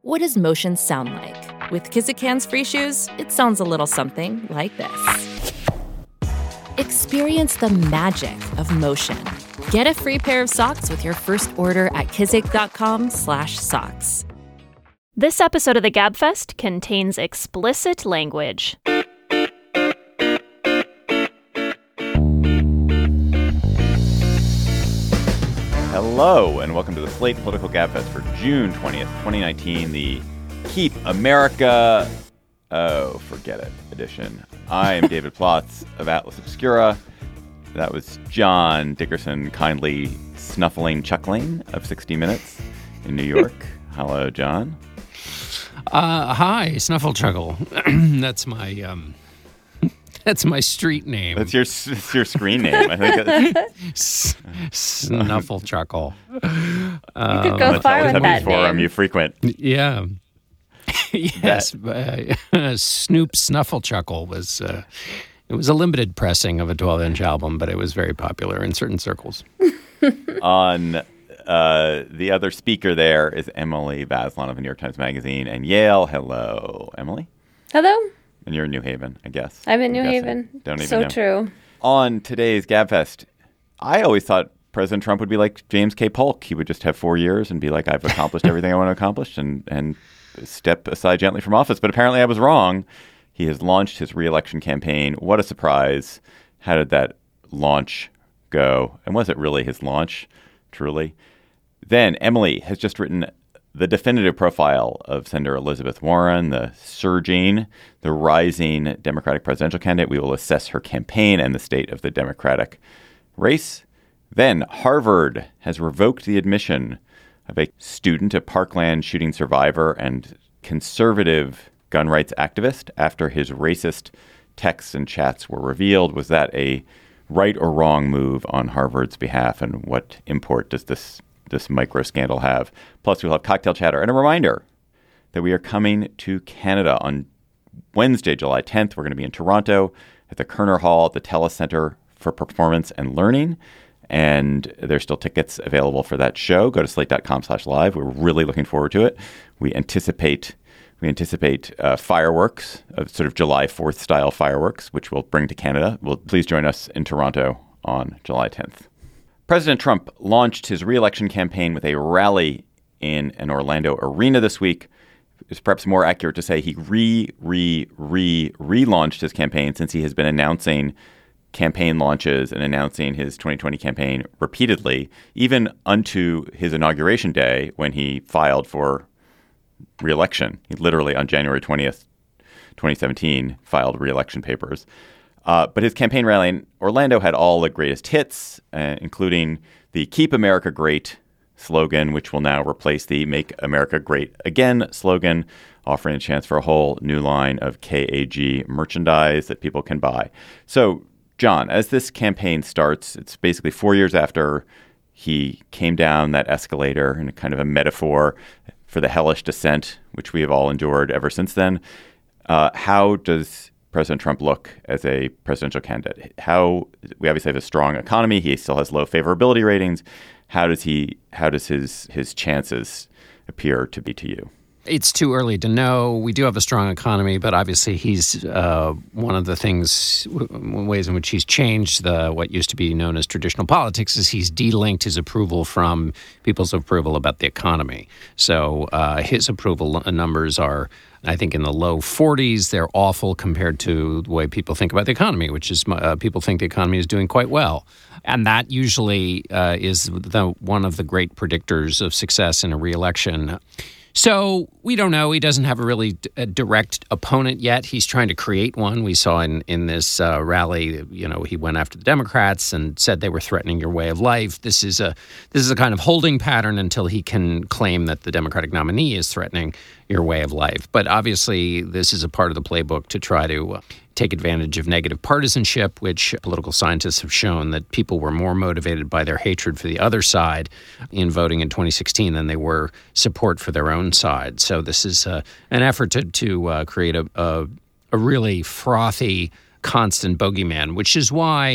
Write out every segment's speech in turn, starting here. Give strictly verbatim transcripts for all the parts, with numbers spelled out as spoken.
What does motion sound like? With Kizik hands-free shoes, it sounds a little something like this. Experience the magic of motion. Get a free pair of socks with your first order at kizik.com slash socks. This episode of the Gabfest contains explicit language. Hello, and welcome to the Slate Political Gabfest for June twentieth, twenty nineteen, the Keep America, oh, forget it, edition. I am David Plotz of Atlas Obscura. That was John Dickerson kindly snuffling, chuckling of sixty minutes in New York. Hello, John. Uh, hi, Snuffle Chuckle. That's my um, that's my street name. That's your that's your screen name. I think S- Snuffle Chuckle. You could go far with that forum name. you frequent. Yeah. Yes. Uh, Snoop Snuffle Chuckle was uh, it was a limited pressing of a twelve-inch album, but it was very popular in certain circles. On uh, the other speaker there is Emily Bazelon of the New York Times Magazine and Yale. Hello, Emily. Hello. And you're in New Haven, I guess. I'm in New I'm Haven. Don't even so know. true. On today's Gabfest, I always thought President Trump would be like James K. Polk. He would just have four years and be like, I've accomplished everything I want to accomplish and, and step aside gently from office. But apparently I was wrong. He has launched his re-election campaign. What a surprise. How did that launch go? And was it really his launch, truly? Then Emily has just written the definitive profile of Senator Elizabeth Warren, the surging, the rising Democratic presidential candidate. We will assess her campaign and the state of the Democratic race. Then Harvard has revoked the admission of a student, a Parkland shooting survivor and conservative gun rights activist after his racist texts and chats were revealed. Was that a right or wrong move on Harvard's behalf? And what import does this this micro scandal have? Plus, we'll have cocktail chatter and a reminder that we are coming to Canada on Wednesday, July tenth. We're going to be in Toronto at the Kerner Hall at the TELUS Center for Performance and Learning. And there's still tickets available for that show. Go to slate.com slash live. We're really looking forward to it. We anticipate we anticipate uh, fireworks, uh, sort of July fourth style fireworks, which we'll bring to Canada. Well, please join us in Toronto on July tenth. President Trump launched his re-election campaign with a rally in an Orlando arena this week. It's perhaps more accurate to say he re, re, re, relaunched his campaign since he has been announcing campaign launches and announcing his twenty twenty campaign repeatedly, even unto his inauguration day when he filed for re-election. He literally on January twentieth, twenty seventeen, filed re-election papers. Uh, but his campaign rally in Orlando had all the greatest hits, uh, including the Keep America Great slogan, which will now replace the Make America Great Again slogan, offering a chance for a whole new line of K A G merchandise that people can buy. So, John, as this campaign starts, it's basically four years after he came down that escalator in a kind of a metaphor for the hellish descent, which we have all endured ever since then. Uh, how does President Trump look as a presidential candidate? How we obviously have a strong economy. He still has low favorability ratings. How does he? How does his his chances appear to be to you? It's too early to know. We do have a strong economy, but obviously he's uh, one of the things, w- ways in which he's changed the what used to be known as traditional politics is he's delinked his approval from people's approval about the economy. So uh, his approval numbers are, I think, in the low forties. They're awful compared to the way people think about the economy, which is uh, people think the economy is doing quite well. And that usually uh, is the, one of the great predictors of success in a re-election. So we don't know. He doesn't have a really d- a direct opponent yet. He's trying to create one. We saw in, in this uh, rally, you know, he went after the Democrats and said they were threatening your way of life. This is a this is a kind of holding pattern until he can claim that the Democratic nominee is threatening your way of life. But obviously, this is a part of the playbook to try to uh, take advantage of negative partisanship, which political scientists have shown that people were more motivated by their hatred for the other side in voting in twenty sixteen than they were support for their own side. So this is uh, an effort to, to uh, create a, a, a really frothy, constant bogeyman, which is why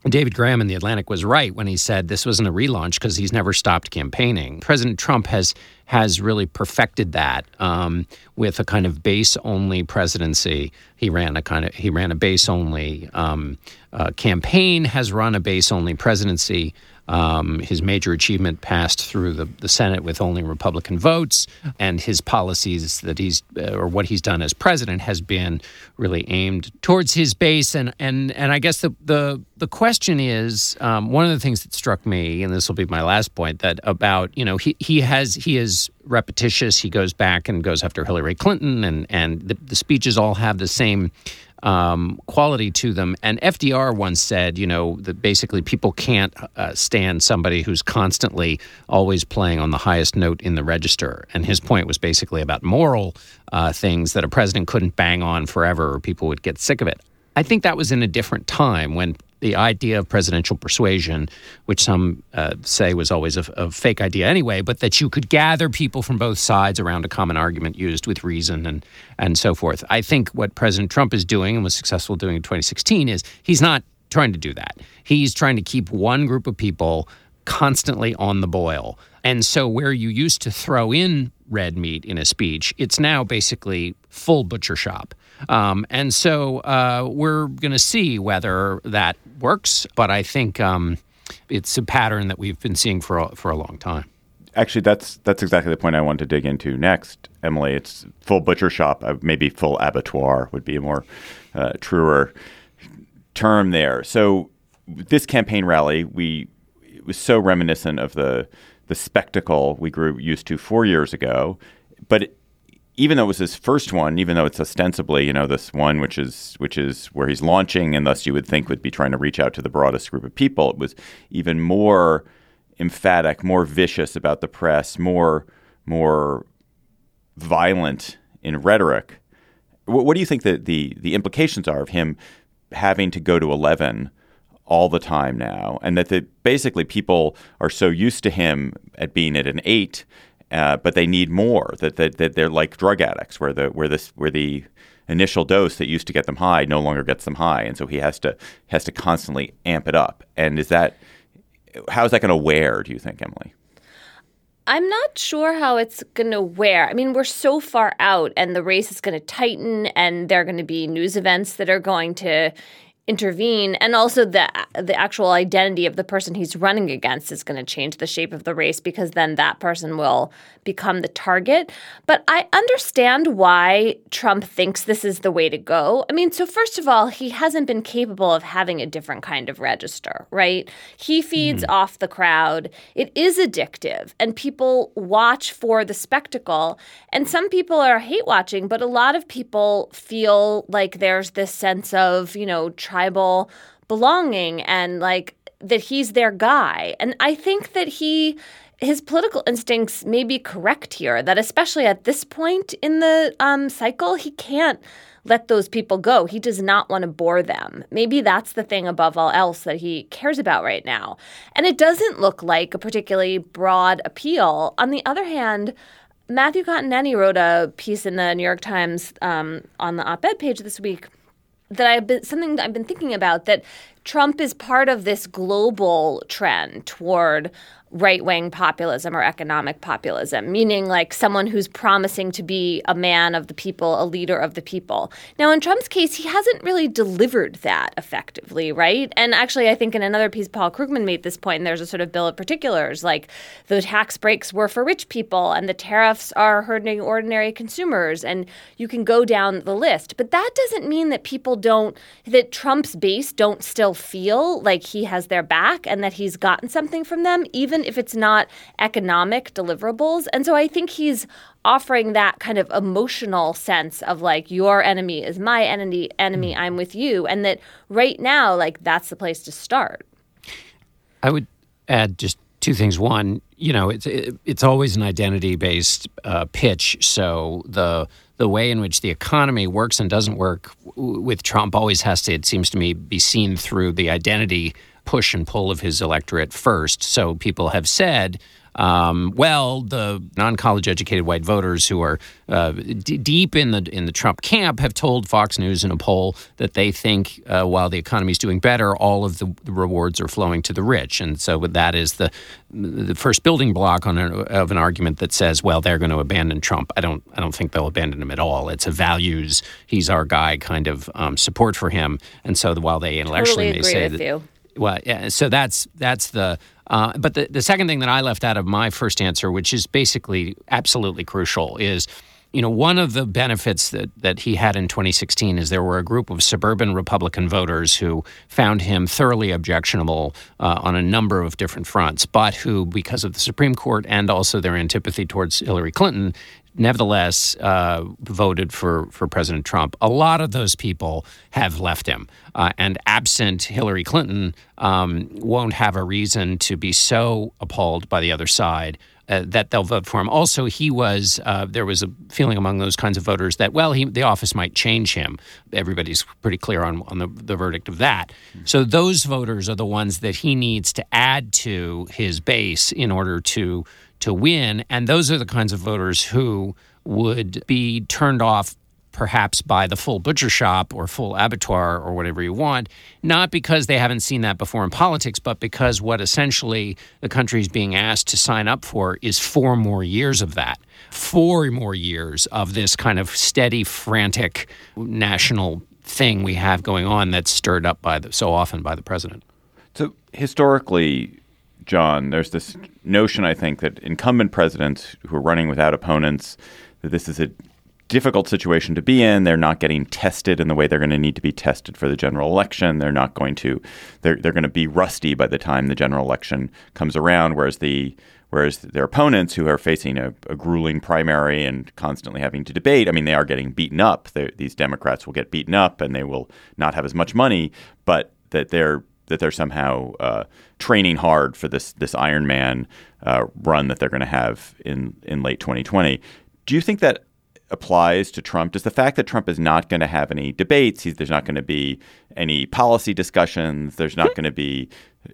David Graham in The Atlantic was right when he said this wasn't a relaunch because he's never stopped campaigning. President Trump has has really perfected that um, with a kind of base-only presidency. He ran a kind of he ran a base-only um, uh, campaign, has run a base-only presidency. Um, his major achievement passed through the, the Senate with only Republican votes, and his policies that he's uh, or what he's done as president has been really aimed towards his base. And and and I guess the the the question is um, one of the things that struck me, and this will be my last point, that about you know he he has he is repetitious. He goes back and goes after Hillary Clinton, and and the, the speeches all have the same Um, quality to them. And F D R once said, you know, that basically people can't uh, stand somebody who's constantly always playing on the highest note in the register. And his point was basically about moral uh, things that a president couldn't bang on forever or people would get sick of it. I think that was in a different time when the idea of presidential persuasion, which some uh, say was always a, a fake idea anyway, but that you could gather people from both sides around a common argument used with reason and and so forth. I think what President Trump is doing and was successful doing in twenty sixteen is he's not trying to do that. He's trying to keep one group of people constantly on the boil. And so where you used to throw in red meat in a speech, it's now basically full butcher shop. Um, and so uh, we're going to see whether that works. But I think um, it's a pattern that we've been seeing for a, for a long time. Actually, that's that's exactly the point I want to dig into next, Emily. It's full butcher shop, uh, maybe full abattoir would be a more uh, truer term there. So this campaign rally, we it was so reminiscent of the the spectacle we grew used to four years ago. But it, even though it was his first one, even though it's ostensibly, you know, this one which is which is where he's launching and thus you would think would be trying to reach out to the broadest group of people, it was even more emphatic, more vicious about the press, more more violent in rhetoric. What, what do you think that the the implications are of him having to go to eleven all the time now, and that the, basically people are so used to him at being at an eight, uh, but they need more. That, that that they're like drug addicts, where the where this where the initial dose that used to get them high no longer gets them high, and so he has to has to constantly amp it up. And is that how is that going to wear, do you think, Emily? I'm not sure how it's going to wear. I mean, we're so far out, and the race is going to tighten, and there are going to be news events that are going to intervene, and also the the actual identity of the person he's running against is going to change the shape of the race, because then that person will become the target. But I understand why Trump thinks this is the way to go. I mean, so first of all, he hasn't been capable of having a different kind of register, right? He feeds mm. off the crowd. It is addictive, and people watch for the spectacle. And some people are hate watching, but a lot of people feel like there's this sense of, you know, tribal belonging and like that he's their guy. And I think that he his political instincts may be correct here, that especially at this point in the um, cycle, he can't let those people go. He does not want to bore them. Maybe that's the thing above all else that he cares about right now. And it doesn't look like a particularly broad appeal. On the other hand, Matthew Continetti wrote a piece in the New York Times um, on the op-ed page this week that I've been something that I've been thinking about, that Trump is part of this global trend toward right-wing populism or economic populism, meaning like someone who's promising to be a man of the people, a leader of the people. Now, in Trump's case, he hasn't really delivered that effectively, right? And actually, I think in another piece, Paul Krugman made this point, and there's a sort of bill of particulars, like the tax breaks were for rich people and the tariffs are hurting ordinary consumers, and you can go down the list. But that doesn't mean that people don't, that Trump's base don't still feel like he has their back and that he's gotten something from them, even if it's not economic deliverables. And so I think he's offering that kind of emotional sense of like, your enemy is my enemy, enemy, I'm with you. And that right now, like, that's the place to start. I would add just two things. One, you know, it's it, it's always an identity-based uh, pitch. So the the way in which the economy works and doesn't work w- with Trump always has to, it seems to me, be seen through the identity push and pull of his electorate first. So people have said, um, well, the non-college educated white voters who are uh, d- deep in the in the Trump camp have told Fox News in a poll that they think uh, while the economy is doing better, all of the, the rewards are flowing to the rich. And so that is the the first building block on a, of an argument that says, well, they're going to abandon Trump. I don't I don't think they'll abandon him at all. It's a values, he's our guy kind of um, support for him. And so while they intellectually totally may agree say with that, you. well, yeah, so that's that's the. Uh, but the, the second thing that I left out of my first answer, which is basically absolutely crucial, is, you know, one of the benefits that, that he had in twenty sixteen is there were a group of suburban Republican voters who found him thoroughly objectionable uh, on a number of different fronts, but who, because of the Supreme Court and also their antipathy towards Hillary Clinton, nevertheless uh, voted for, for President Trump. A lot of those people have left him. Uh, and absent Hillary Clinton, um, won't have a reason to be so appalled by the other side uh, that they'll vote for him. Also, he was, uh, there was a feeling among those kinds of voters that, well, he, the office might change him. Everybody's pretty clear on, on the, the verdict of that. Mm-hmm. So those voters are the ones that he needs to add to his base in order to to win. And those are the kinds of voters who would be turned off perhaps by the full butcher shop or full abattoir or whatever you want, not because they haven't seen that before in politics, but because what essentially the country is being asked to sign up for is four more years of that. Four more years of this kind of steady, frantic national thing we have going on that's stirred up by the, so often by the president. So historically, John, there's this notion, I think, that incumbent presidents who are running without opponents, that this is a difficult situation to be in. They're not getting tested in the way they're going to need to be tested for the general election. They're not going to, they're they're going to be rusty by the time the general election comes around, whereas the whereas their opponents who are facing a, a grueling primary and constantly having to debate, I mean, they are getting beaten up. They're, these Democrats will get beaten up and they will not have as much money, but that they're that they're somehow uh, training hard for this this Iron Man uh, run that they're going to have in, in late twenty twenty. Do you think that applies to Trump? Does the fact that Trump is not going to have any debates, he's, there's not going to be any policy discussions, there's not going to be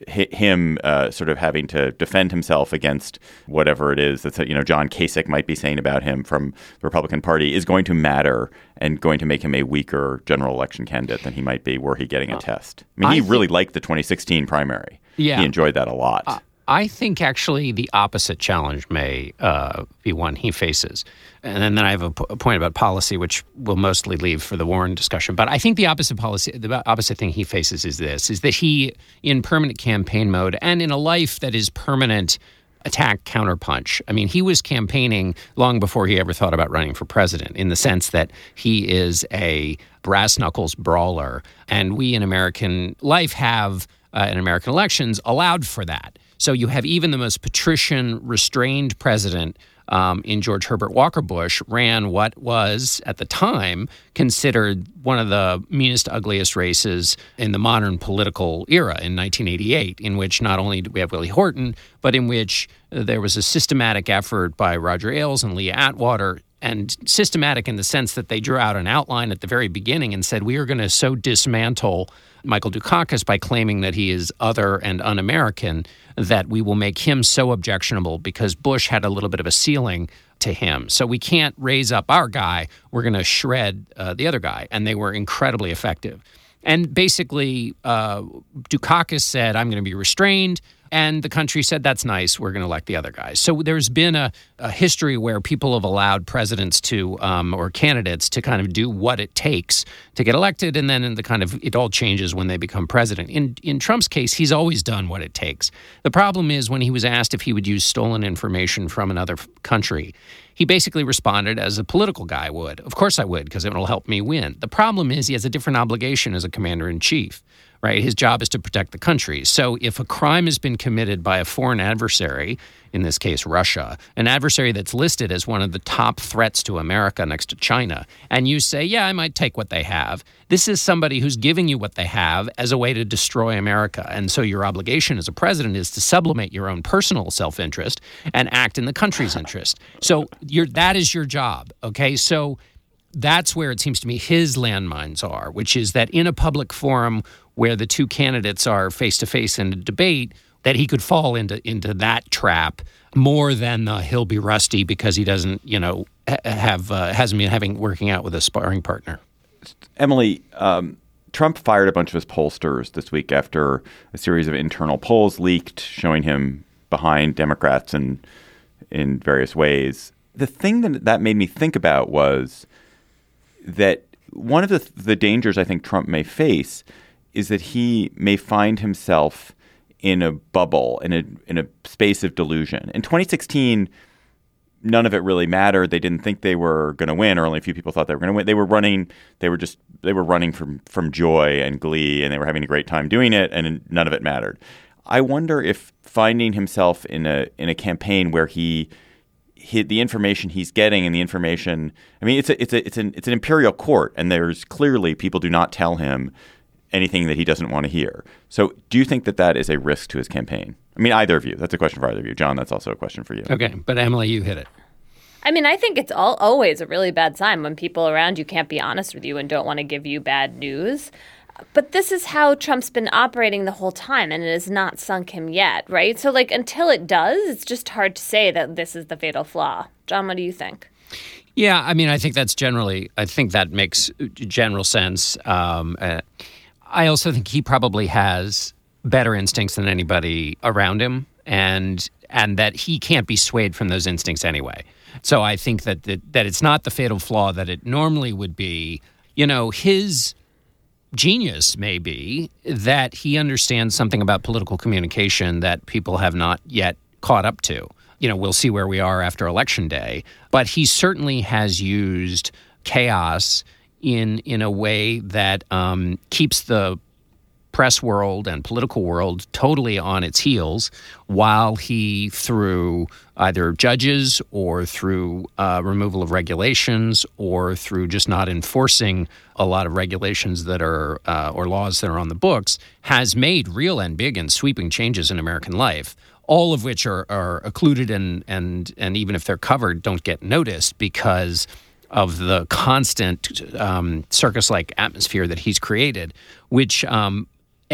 him uh, sort of having to defend himself against whatever it is that, you know, John Kasich might be saying about him from the Republican Party, is going to matter and going to make him a weaker general election candidate than he might be were he getting a test? I mean, I he think, really liked the twenty sixteen primary. Yeah. He enjoyed that a lot. Uh, I think actually the opposite challenge may uh, be one he faces. And then, then I have a, p- a point about policy, which we'll mostly leave for the Warren discussion. But I think the opposite policy, the opposite thing he faces is this, is that he, in permanent campaign mode and in a life that is permanent attack counterpunch. I mean, he was campaigning long before he ever thought about running for president, in the sense that he is a brass knuckles brawler. And we in American life have, uh, in American elections, allowed for that. So you have even the most patrician, restrained president um, in George Herbert Walker Bush ran what was, at the time, considered one of the meanest, ugliest races in the modern political era in nineteen eighty-eight, in which not only did we have Willie Horton, but in which there was a systematic effort by Roger Ailes and Lee Atwater, and systematic in the sense that they drew out an outline at the very beginning and said, we are going to so dismantle Michael Dukakis by claiming that he is other and un-American that we will make him so objectionable because Bush had a little bit of a ceiling to him. So we can't raise up our guy. We're going to shred uh, the other guy. And they were incredibly effective. And basically, uh, Dukakis said, I'm going to be restrained. And the country said, that's nice, we're going to elect the other guys. So there's been a, a history where people have allowed presidents to, um, or candidates to kind of do what it takes to get elected. And then in the kind of, it all changes when they become president. In, in Trump's case, he's always done what it takes. The problem is when he was asked if he would use stolen information from another country, he basically responded as a political guy would. Of course I would, because it will help me win. The problem is he has a different obligation as a commander-in-chief. Right? His job is to protect the country. So if a crime has been committed by a foreign adversary, in this case Russia, an adversary that's listed as one of the top threats to America next to China, and you say, yeah, I might take what they have, this is somebody who's giving you what they have as a way to destroy America. And so your obligation as a president is to sublimate your own personal self-interest and act in the country's interest. So you're, that is your job, okay? So that's where it seems to me his landmines are, which is that in a public forum where the two candidates are face-to-face in a debate, that he could fall into into that trap more than the he'll be rusty because he doesn't, you know, have uh, hasn't been having working out with a sparring partner. Emily, um, Trump fired a bunch of his pollsters this week after a series of internal polls leaked showing him behind Democrats in in various ways. The thing that that made me think about was that one of the the dangers I think Trump may face is that he may find himself in a bubble, in a in a space of delusion. In twenty sixteen, none of it really mattered. They didn't think they were going to win, or only a few people thought they were going to win. They were running. They were just they were running from from joy and glee, and they were having a great time doing it, and none of it mattered. I wonder if finding himself in a in a campaign where he, he the information he's getting and the information. I mean, it's a it's a it's an it's an imperial court, and there's clearly people do not tell him anything that he doesn't want to hear. So do you think that that is a risk to his campaign? I mean, either of you. That's a question for either of you. John, that's also a question for you. Okay. But Emily, you hit it. I mean, I think it's all, always a really bad sign when people around you can't be honest with you and don't want to give you bad news. But this is how Trump's been operating the whole time, and it has not sunk him yet, right? So, like, until it does, it's just hard to say that this is the fatal flaw. John, what do you think? Yeah, I mean, I think that's generally, I think that makes general sense. Um, uh, I also think he probably has better instincts than anybody around him, and and that he can't be swayed from those instincts anyway. So I think that that, that it's not the fatal flaw that it normally would be. You know, his genius may be that he understands something about political communication that people have not yet caught up to. You know, we'll see where we are after Election Day, but he certainly has used chaos in in a way that um, keeps the press world and political world totally on its heels, while he, through either judges or through uh, removal of regulations or through just not enforcing a lot of regulations that are uh, or laws that are on the books, has made real and big and sweeping changes in American life, all of which are, are occluded and and and even if they're covered, don't get noticed because of the constant um, circus-like atmosphere that he's created, which um,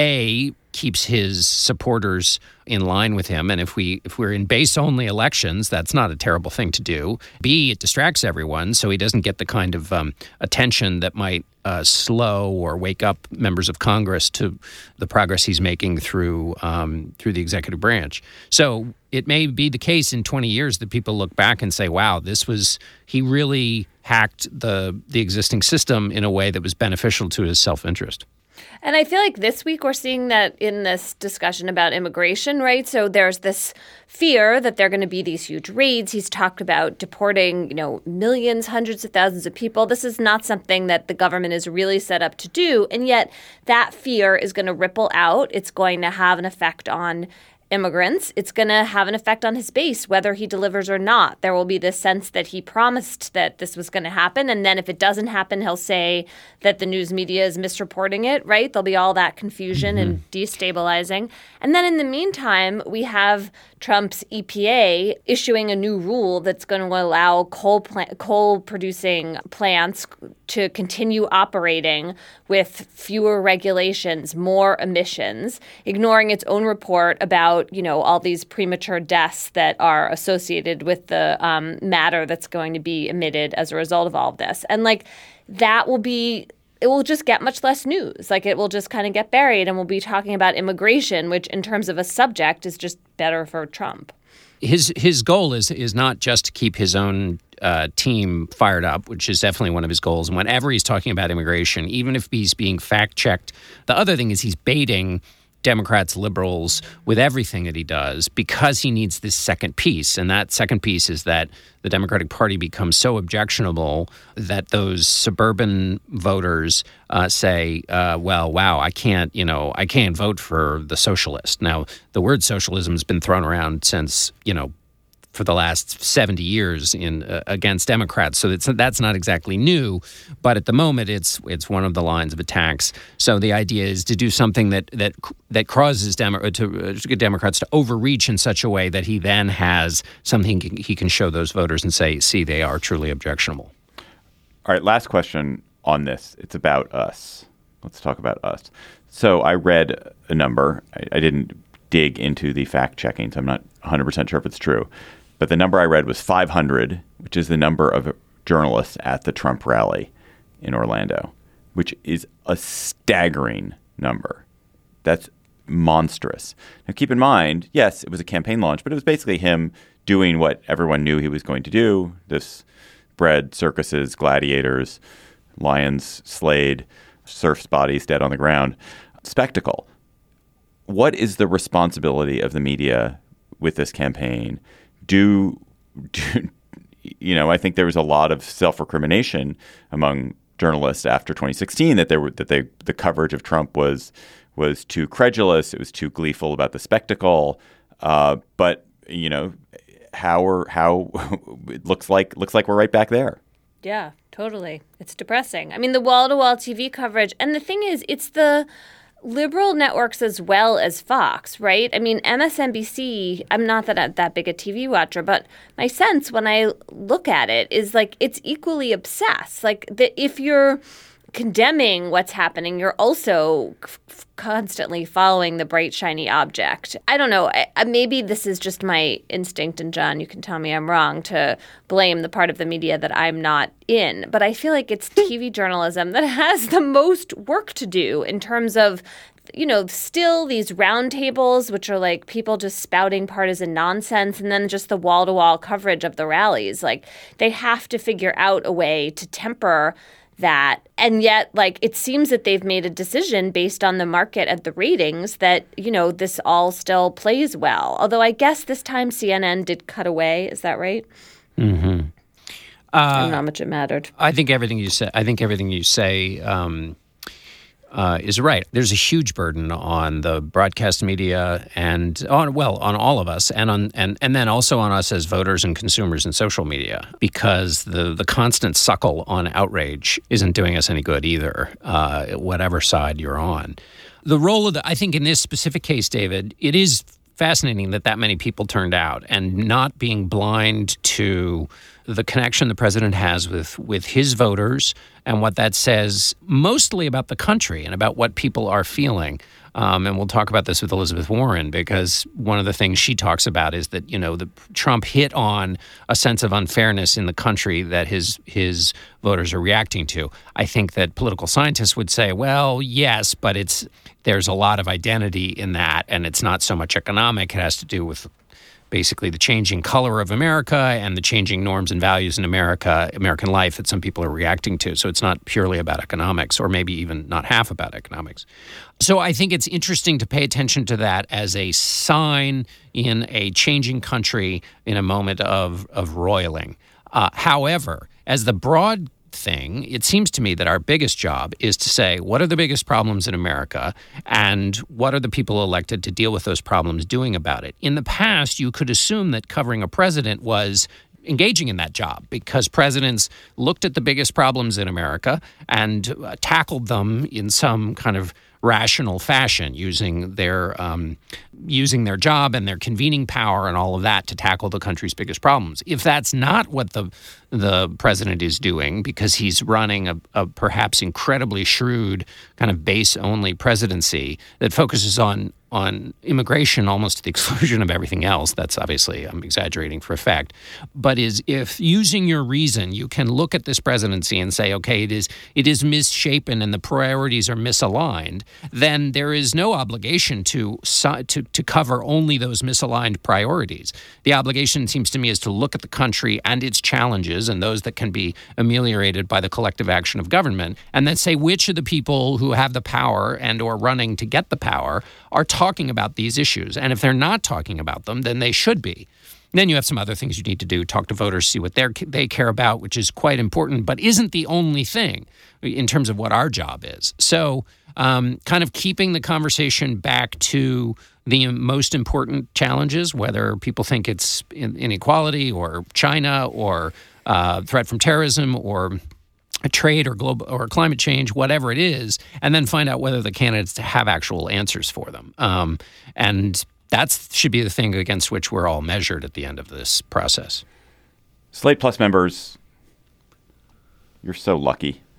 A, keeps his supporters in line with him. And if we if we're in base-only elections, that's not a terrible thing to do. B, it distracts everyone, so he doesn't get the kind of um, attention that might uh, slow or wake up members of Congress to the progress he's making through um, through the executive branch. So it may be the case in twenty years that people look back and say, wow, this was, he really hacked the the existing system in a way that was beneficial to his self-interest. And I feel like this week we're seeing that in this discussion about immigration, right? So there's this fear that there are going to be these huge raids. He's talked about deporting, you know, millions, hundreds of thousands of people. This is not something that the government is really set up to do. And yet that fear is going to ripple out. It's going to have an effect on immigrants. It's going to have an effect on his base, whether he delivers or not. There will be this sense that he promised that this was going to happen. And then if it doesn't happen, he'll say that the news media is misreporting it, right? There'll be all that confusion mm-hmm. and destabilizing. And then in the meantime, we have Trump's E P A issuing a new rule that's going to allow coal plant, coal producing plants to continue operating with fewer regulations, more emissions, ignoring its own report about, you know, all these premature deaths that are associated with the um, matter that's going to be emitted as a result of all of this. And like that will be it will just get much less news. Like it will just kind of get buried and we'll be talking about immigration, which in terms of a subject is just better for Trump. His his goal is is not just to keep his own uh, team fired up, which is definitely one of his goals. And whenever he's talking about immigration, even if he's being fact-checked, the other thing is he's baiting Democrats, liberals, with everything that he does because he needs this second piece. And that second piece is that the Democratic Party becomes so objectionable that those suburban voters uh, say, uh, well, wow, I can't, you know, I can't vote for the socialist. Now, the word socialism has been thrown around since, you know, for the last seventy years in uh, against Democrats. So that's, that's not exactly new, but at the moment it's it's one of the lines of attacks. So the idea is to do something that that that causes Demo- to, uh, to get Democrats to overreach in such a way that he then has something he can show those voters and say, see, they are truly objectionable. All right, last question on this. It's about us. Let's talk about us. So I read a number. I, I didn't dig into the fact checking, so I'm not one hundred percent sure if it's true. But the number I read was five hundred, which is the number of journalists at the Trump rally in Orlando, which is a staggering number. That's monstrous. Now, keep in mind, yes, it was a campaign launch, but it was basically him doing what everyone knew he was going to do. This bred circuses, gladiators, lions slayed, serfs' bodies dead on the ground spectacle. What is the responsibility of the media with this campaign? Do, do you know, I think there was a lot of self-recrimination among journalists after twenty sixteen that there were that they the coverage of Trump was was too credulous. It was too gleeful about the spectacle. Uh, but you know, how are how it looks like looks like we're right back there. Yeah, totally. It's depressing. I mean, the wall-to-wall T V coverage, and the thing is, it's the liberal networks as well as Fox, right? I mean, M S N B C, I'm not that that big a T V watcher, but my sense when I look at it is like it's equally obsessed. Like that if you're condemning what's happening, you're also f- constantly following the bright, shiny object. I don't know. I, I, maybe this is just my instinct, and John, you can tell me I'm wrong, to blame the part of the media that I'm not in. But I feel like it's T V journalism that has the most work to do in terms of, you know, still these roundtables, which are like people just spouting partisan nonsense, and then just the wall-to-wall coverage of the rallies. Like they have to figure out a way to temper that. And yet, like, it seems that they've made a decision based on the market and the ratings that, you know, this all still plays well. Although I guess this time C N N did cut away. Is that right? Mm-hmm. Uh, I don't know how much it mattered. I think everything you say, I think everything you say um, uh, is right. There's a huge burden on the broadcast media and on, well, on all of us, and on and, and then also on us as voters and consumers in social media, because the the constant suckle on outrage isn't doing us any good either, uh, whatever side you're on. The role of the, I think in this specific case, David, it is fascinating that that many people turned out, and not being blind to the connection the president has with, with his voters and what that says mostly about the country and about what people are feeling. Um, and we'll talk about this with Elizabeth Warren, because one of the things she talks about is that, you know, the Trump hit on a sense of unfairness in the country that his his voters are reacting to. I think that political scientists would say, well, yes, but it's there's a lot of identity in that, and it's not so much economic. It has to do with basically the changing color of America and the changing norms and values in America, American life that some people are reacting to. So it's not purely about economics, or maybe even not half about economics. So I think it's interesting to pay attention to that as a sign in a changing country in a moment of, of roiling. Uh, however, as the broad thing, it seems to me that our biggest job is to say, what are the biggest problems in America, and what are the people elected to deal with those problems doing about it? In the past, you could assume that covering a president was engaging in that job, because presidents looked at the biggest problems in America and uh, tackled them in some kind of rational fashion, using their um, using their job and their convening power and all of that to tackle the country's biggest problems. If that's not what the the president is doing, because he's running a, a perhaps incredibly shrewd kind of base-only presidency that focuses on on immigration almost to the exclusion of everything else, that's obviously, I'm exaggerating for effect, but is if using your reason, you can look at this presidency and say, okay, it is it is misshapen and the priorities are misaligned, then there is no obligation to to to cover only those misaligned priorities. The obligation, seems to me, is to look at the country and its challenges, and those that can be ameliorated by the collective action of government, and then say which of the people who have the power and or running to get the power are talking about these issues. And if they're not talking about them, then they should be. Then you have some other things you need to do, talk to voters, see what they're, they care about, which is quite important, but isn't the only thing in terms of what our job is. So um, kind of keeping the conversation back to the most important challenges, whether people think it's inequality or China or uh, threat from terrorism or trade or global or climate change, whatever it is, and then find out whether the candidates have actual answers for them. Um, and that should be the thing against which we're all measured at the end of this process. Slate Plus members, you're so lucky.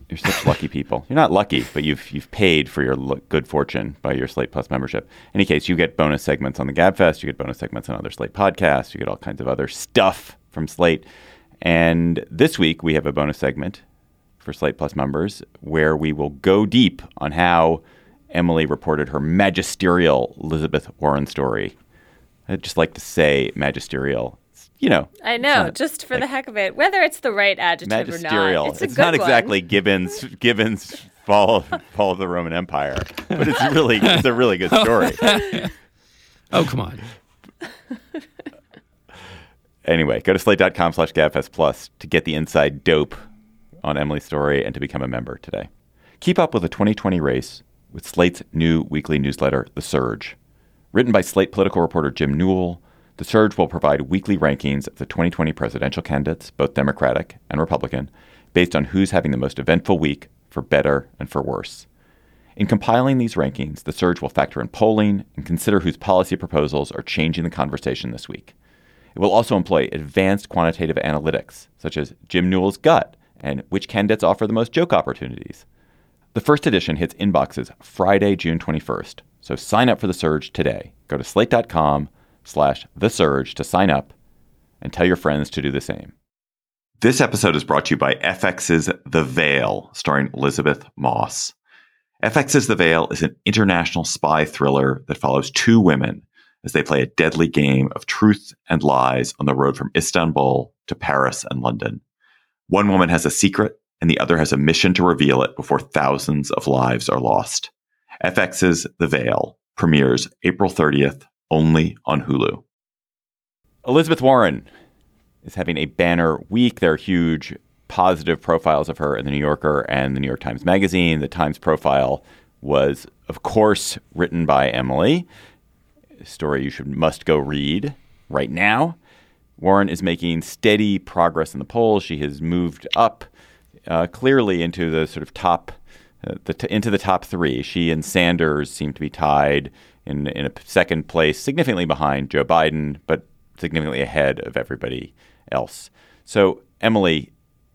You're such lucky people. You're not lucky, but you've you've paid for your lo- good fortune by your Slate Plus membership. In any case, you get bonus segments on the GabFest. You get bonus segments on other Slate podcasts. You get all kinds of other stuff from Slate. And this week, we have a bonus segment for Slate Plus members where we will go deep on how Emily reported her magisterial Elizabeth Warren story. I'd just like to say magisterial. You know, I know, just for like, the heck of it, whether it's the right adjective magisterial. or not. It's, it's a good not exactly one. Gibbon's Gibbon's fall fall of the Roman Empire, but it's really it's a really good story. Oh, come on. Anyway, go to slate.com slash gabfest plus to get the inside dope on Emily's story and to become a member today. Keep up with the twenty twenty race with Slate's new weekly newsletter, The Surge. Written by Slate political reporter Jim Newell, The Surge will provide weekly rankings of the twenty twenty presidential candidates, both Democratic and Republican, based on who's having the most eventful week, for better and for worse. In compiling these rankings, The Surge will factor in polling and consider whose policy proposals are changing the conversation this week. It will also employ advanced quantitative analytics, such as Jim Newell's gut and which candidates offer the most joke opportunities. The first edition hits inboxes Friday, June twenty-first, so sign up for The Surge today. Go to slate.com slash The Surge to sign up and tell your friends to do the same. This episode is brought to you by F X's The Veil, starring Elizabeth Moss. F X's The Veil is an international spy thriller that follows two women as they play a deadly game of truth and lies on the road from Istanbul to Paris and London. One woman has a secret, and the other has a mission to reveal it before thousands of lives are lost. F X's The Veil premieres April thirtieth, only on Hulu. Elizabeth Warren is having a banner week. There are huge positive profiles of her in the New Yorker and the New York Times Magazine. The Times profile was, of course, written by Emily. A story you should must go read right now. Warren is making steady progress in the polls. She has moved up uh, clearly into the sort of top, uh, the t- into the top three. She and Sanders seem to be tied in in a second place, significantly behind Joe Biden, but significantly ahead of everybody else. So, Emily,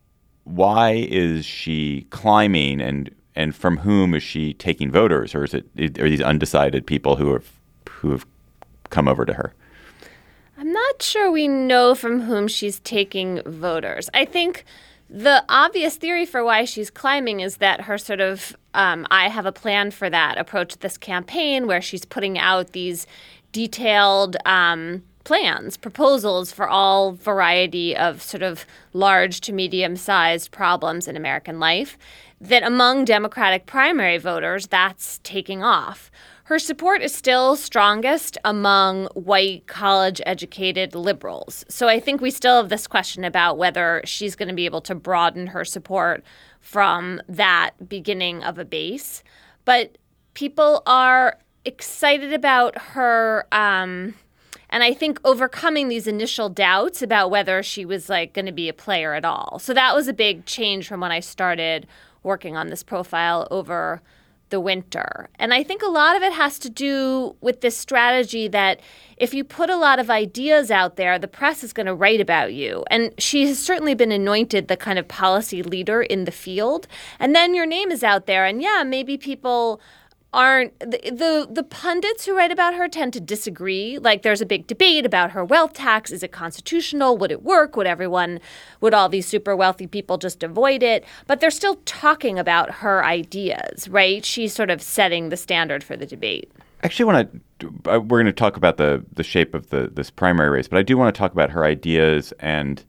why is she climbing, and and from whom is she taking voters, or is it are these undecided people who have who have come over to her? I'm not sure we know from whom she's taking voters. I think the obvious theory for why she's climbing is that her sort of um, I have a plan for that approach to this campaign, where she's putting out these detailed um, plans, proposals for all variety of sort of large to medium-sized problems in American life, that among Democratic primary voters, that's taking off. Her support is still strongest among white, college-educated liberals. So I think we still have this question about whether she's going to be able to broaden her support from that beginning of a base. But people are excited about her, um, and I think overcoming these initial doubts about whether she was like going to be a player at all. So that was a big change from when I started working on this profile over the winter. And I think a lot of it has to do with this strategy that if you put a lot of ideas out there, the press is going to write about you. And she has certainly been anointed the kind of policy leader in the field. And then your name is out there. And yeah, maybe people aren't the, the the pundits who write about her tend to disagree. Like there's a big debate about her wealth tax. Is it constitutional? Would it work? Would everyone, would all these super wealthy people just avoid it? But they're still talking about her ideas, right? She's sort of setting the standard for the debate. Actually, want to we're going to talk about the the shape of the this primary race, but I do want to talk about her ideas and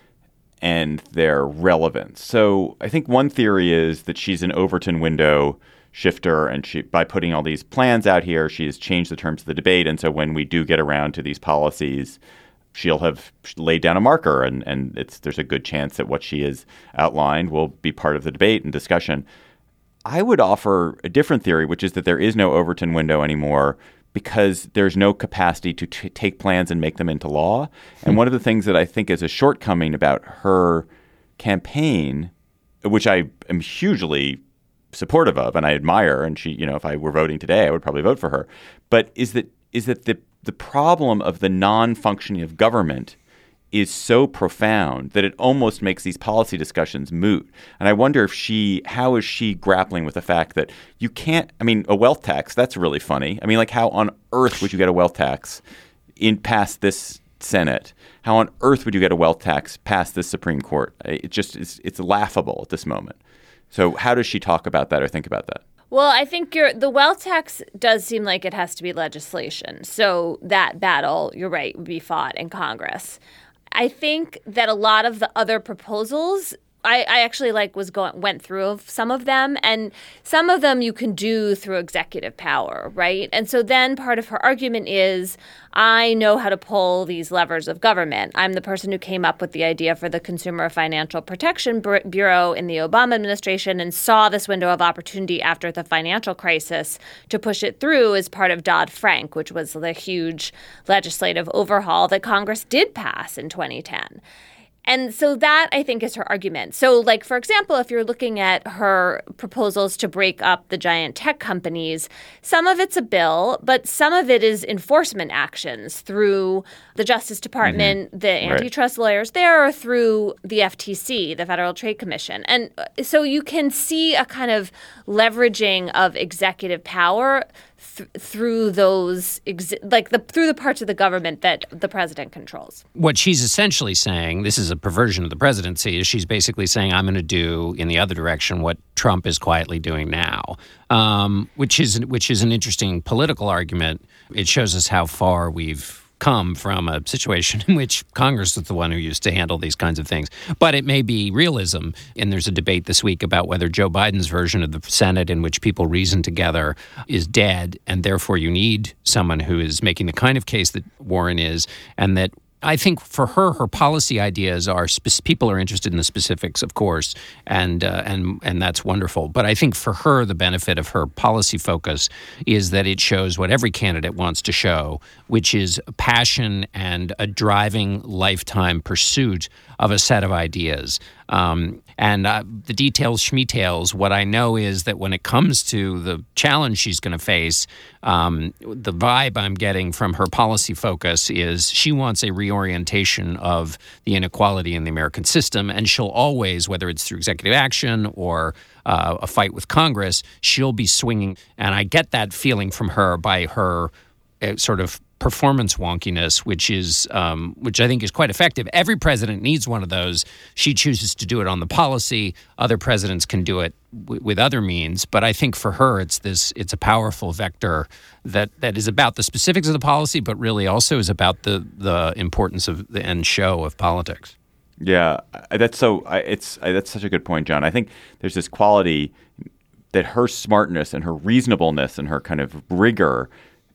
and their relevance. So I think one theory is that she's an Overton window shifter, and she, by putting all these plans out here, she has changed the terms of the debate. And so when we do get around to these policies, she'll have laid down a marker, and, and it's there's a good chance that what she has outlined will be part of the debate and discussion. I would offer a different theory, which is that there is no Overton window anymore because there's no capacity to t- take plans and make them into law. And one of the things that I think is a shortcoming about her campaign, which I am hugely supportive of and I admire, and she, you know, if I were voting today, I would probably vote for her. But is that is that the the problem of the non-functioning of government is so profound that it almost makes these policy discussions moot. And I wonder if she, how is she grappling with the fact that you can't, I mean, a wealth tax, that's really funny. I mean, like how on earth would you get a wealth tax in past this Senate? How on earth would you get a wealth tax past this Supreme Court? It just, it's, it's laughable at this moment. So how does she talk about that or think about that? Well, I think you're, the wealth tax does seem like it has to be legislation. So that battle, you're right, would be fought in Congress. I think that a lot of the other proposals, I, I actually like was going went through some of them, and some of them you can do through executive power, right? And so then part of her argument is, I know how to pull these levers of government. I'm the person who came up with the idea for the Consumer Financial Protection Bureau in the Obama administration and saw this window of opportunity after the financial crisis to push it through as part of Dodd-Frank, which was the huge legislative overhaul that Congress did pass in twenty ten. And so that, I think, is her argument. So, like, for example, if you're looking at her proposals to break up the giant tech companies, some of it's a bill, but some of it is enforcement actions through the Justice Department, mm-hmm. the antitrust right. lawyers there, or through the F T C, the Federal Trade Commission. And so you can see a kind of leveraging of executive power Th- through those, exi- like the through the parts of the government that the president controls. What she's essentially saying, this is a perversion of the presidency, is she's basically saying, I'm going to do in the other direction what Trump is quietly doing now, um, which is which is an interesting political argument. It shows us how far we've come from a situation in which Congress was the one who used to handle these kinds of things. But it may be realism. And there's a debate this week about whether Joe Biden's version of the Senate in which people reason together is dead, and therefore you need someone who is making the kind of case that Warren is, and that I think for her, her policy ideas are spe- people are interested in the specifics, of course, and uh, and and that's wonderful. But I think for her, the benefit of her policy focus is that it shows what every candidate wants to show, which is passion and a driving lifetime pursuit of a set of ideas. Um, and uh, the details, schmetails, what I know is that when it comes to the challenge she's going to face, um, the vibe I'm getting from her policy focus is she wants a reorientation of the inequality in the American system. And she'll always, whether it's through executive action or uh, a fight with Congress, she'll be swinging. And I get that feeling from her by her uh, sort of performance wonkiness, which is um, which I think is quite effective. Every president needs one of those. She chooses to do it on the policy. Other presidents can do it w- with other means. But I think for her, it's this it's a powerful vector that that is about the specifics of the policy, but really also is about the the importance of the end show of politics. Yeah, that's so. It's that's such a good point, John. I think there's this quality that her smartness and her reasonableness and her kind of rigor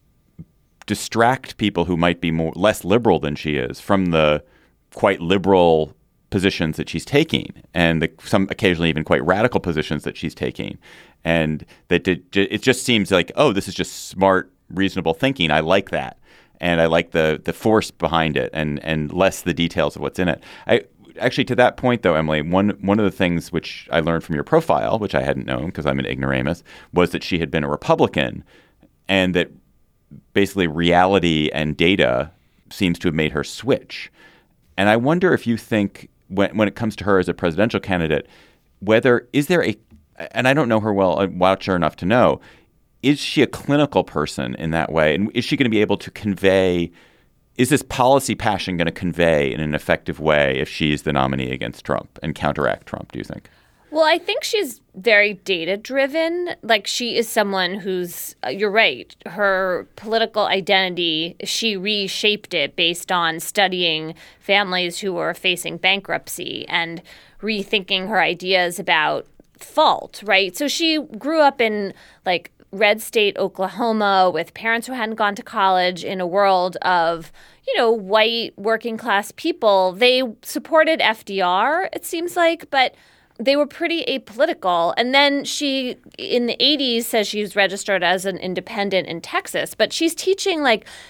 distract people who might be more less liberal than she is from the quite liberal positions that she's taking, and the, some occasionally even quite radical positions that she's taking, and that it, it just seems like, oh, this is just smart, reasonable thinking. I like that, and I like the the force behind it, and and less the details of what's in it. I actually, to that point though, Emily, one one of the things which I learned from your profile, which I hadn't known because I'm an ignoramus, was that she had been a Republican, and that basically reality and data seems to have made her switch. And I wonder if you think when when it comes to her as a presidential candidate, whether is there a, and I don't know her well, watch her enough to know, is she a clinical person in that way? And is she going to be able to convey, is this policy passion going to convey in an effective way if she's the nominee against Trump and counteract Trump, do you think? Well, I think she's very data-driven. Like, she is someone who's, uh, you're right, her political identity, she reshaped it based on studying families who were facing bankruptcy and rethinking her ideas about fault, right? So she grew up in, like, red state Oklahoma with parents who hadn't gone to college in a world of, you know, white working-class people. They supported F D R, it seems like, but they were pretty apolitical. And then she, in the eighties, says she was registered as an independent in Texas. But she's teaching, like,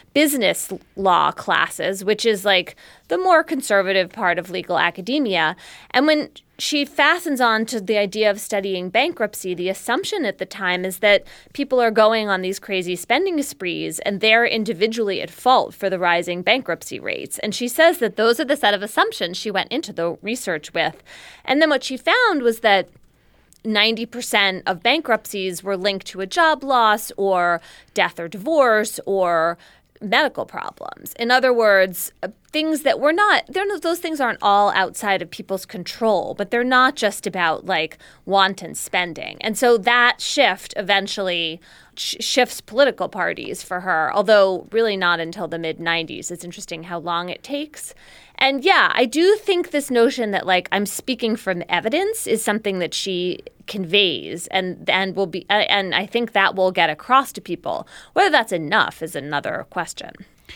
business law classes, which is like the more conservative part of legal academia. And when she fastens on to the idea of studying bankruptcy, the assumption at the time is that people are going on these crazy spending sprees and they're individually at fault for the rising bankruptcy rates. And she says that those are the set of assumptions she went into the research with. And then what she found was that ninety percent of bankruptcies were linked to a job loss or death or divorce or medical problems. In other words, things that were not, they're not, those things aren't all outside of people's control, but they're not just about like wanton spending. And so that shift eventually sh- shifts political parties for her, although really not until the mid nineties. It's interesting how long it takes. And yeah, I do think this notion that like I'm speaking from evidence is something that she conveys and and will be and I think that will get across to people. Whether that's enough is another question.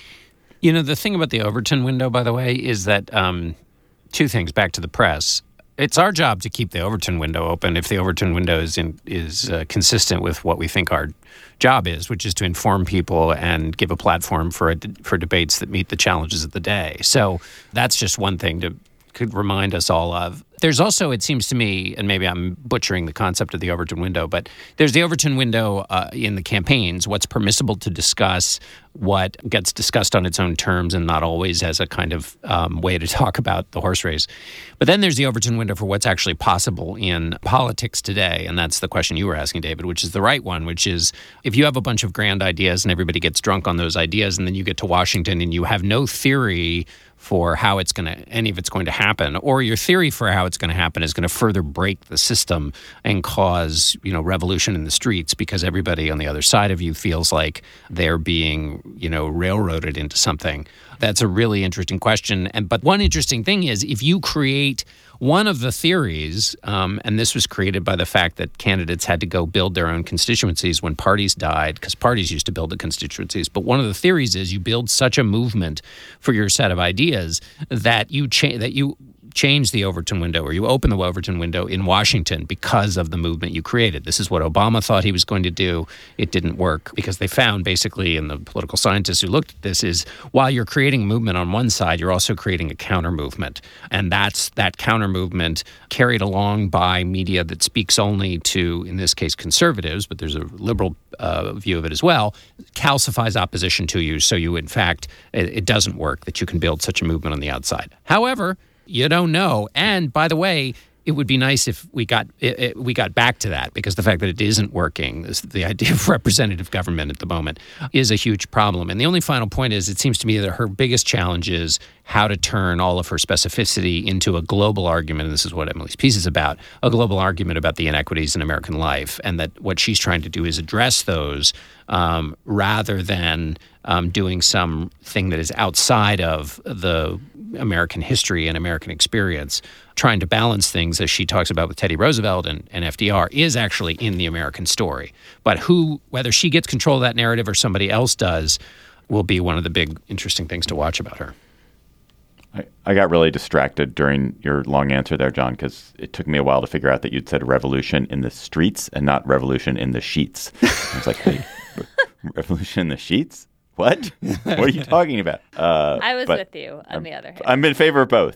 You know, the thing about the Overton window, by the way, is that um, two things back to the press. It's our job to keep the Overton window open if the Overton window is in, is uh, consistent with what we think our job is, which is to inform people and give a platform for a, for debates that meet the challenges of the day. So that's just one thing to could remind us all of. There's also, it seems to me, and maybe I'm butchering the concept of the Overton window, but there's the Overton window uh, in the campaigns, what's permissible to discuss, what gets discussed on its own terms and not always as a kind of um, way to talk about the horse race. But then there's the Overton window for what's actually possible in politics today, and that's the question you were asking, David, which is the right one, which is if you have a bunch of grand ideas and everybody gets drunk on those ideas and then you get to Washington and you have no theory for how it's going to, any of it's going to happen, or your theory for how it's going to happen is going to further break the system and cause, you know, revolution in the streets because everybody on the other side of you feels like they're being, you know, railroaded into something. That's a really interesting question. And but one interesting thing is if you create one of the theories, um, and this was created by the fact that candidates had to go build their own constituencies when parties died, because parties used to build the constituencies. But one of the theories is you build such a movement for your set of ideas that you cha- that you change the Overton window or you open the Overton window in Washington because of the movement you created. This is what Obama thought he was going to do. It didn't work because they found basically, and the political scientists who looked at this, is while you're creating a movement on one side, you're also creating a counter movement. And that's that counter movement carried along by media that speaks only to, in this case, conservatives, but there's a liberal uh, view of it as well, calcifies opposition to you. So you, in fact, it, it doesn't work that you can build such a movement on the outside. However, you don't know. And by the way, it would be nice if we got it, it, we got back to that, because the fact that it isn't working, this, the idea of representative government at the moment, is a huge problem. And the only final point is, it seems to me that her biggest challenge is how to turn all of her specificity into a global argument. And this is what Emily's piece is about, a global argument about the inequities in American life. And that what she's trying to do is address those um, rather than um, doing something that is outside of the American history and American experience. Trying to balance things, as she talks about with Teddy Roosevelt and, and F D R, is actually in the American story. But who, whether she gets control of that narrative or somebody else does, will be one of the big interesting things to watch about her. I, I got really distracted during your long answer there, John, because it took me a while to figure out that you'd said revolution in the streets and not revolution in the sheets. I was like, wait, revolution in the sheets? What? What are you talking about? Uh, I was with you, on I'm, the other hand. I'm in favor of both.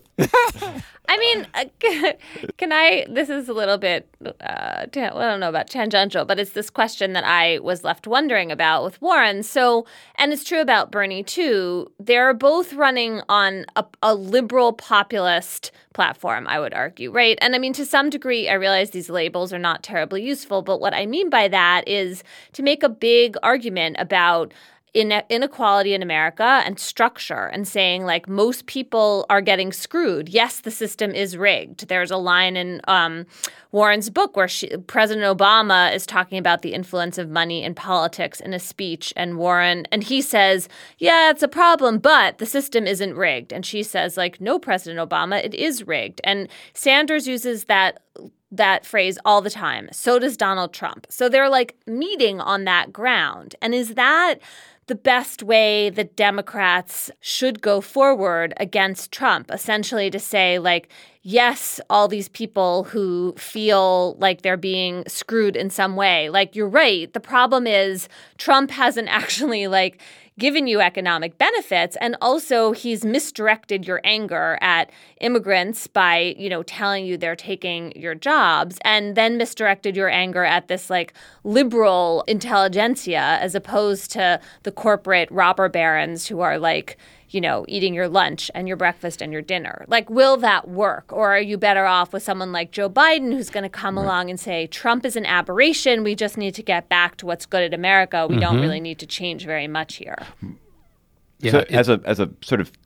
I mean, uh, can I, this is a little bit, uh, ta- I don't know about tangential, but it's this question that I was left wondering about with Warren. So, and it's true about Bernie too, they're both running on a, a liberal populist platform, I would argue, right? And I mean, to some degree, I realize these labels are not terribly useful, but what I mean by that is to make a big argument about inequality in America and structure, and saying like most people are getting screwed. Yes, the system is rigged. There's a line in um, Warren's book where she, President Obama is talking about the influence of money in politics in a speech, and Warren, and he says, yeah, it's a problem, but the system isn't rigged. And she says like, no, President Obama, it is rigged. And Sanders uses that that phrase all the time. So does Donald Trump. So they're like meeting on that ground. And is that the best way that Democrats should go forward against Trump, essentially to say, like, yes, all these people who feel like they're being screwed in some way. Like, you're right. The problem is Trump hasn't actually, like, given you economic benefits. And also he's misdirected your anger at immigrants by, you know, telling you they're taking your jobs, and then misdirected your anger at this like liberal intelligentsia as opposed to the corporate robber barons who are like, you know, eating your lunch and your breakfast and your dinner. Like, will that work? Or are you better off with someone like Joe Biden who's going to come right. along and say, Trump is an aberration. We just need to get back to what's good at America. We mm-hmm. don't really need to change very much here. Yeah, so as a as a sort of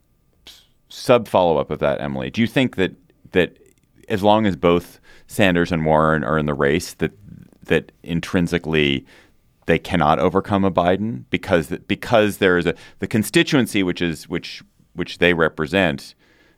sub follow-up of that, Emily, do you think that that as long as both Sanders and Warren are in the race, that that intrinsically they cannot overcome a Biden because because there is a the constituency which is which which they represent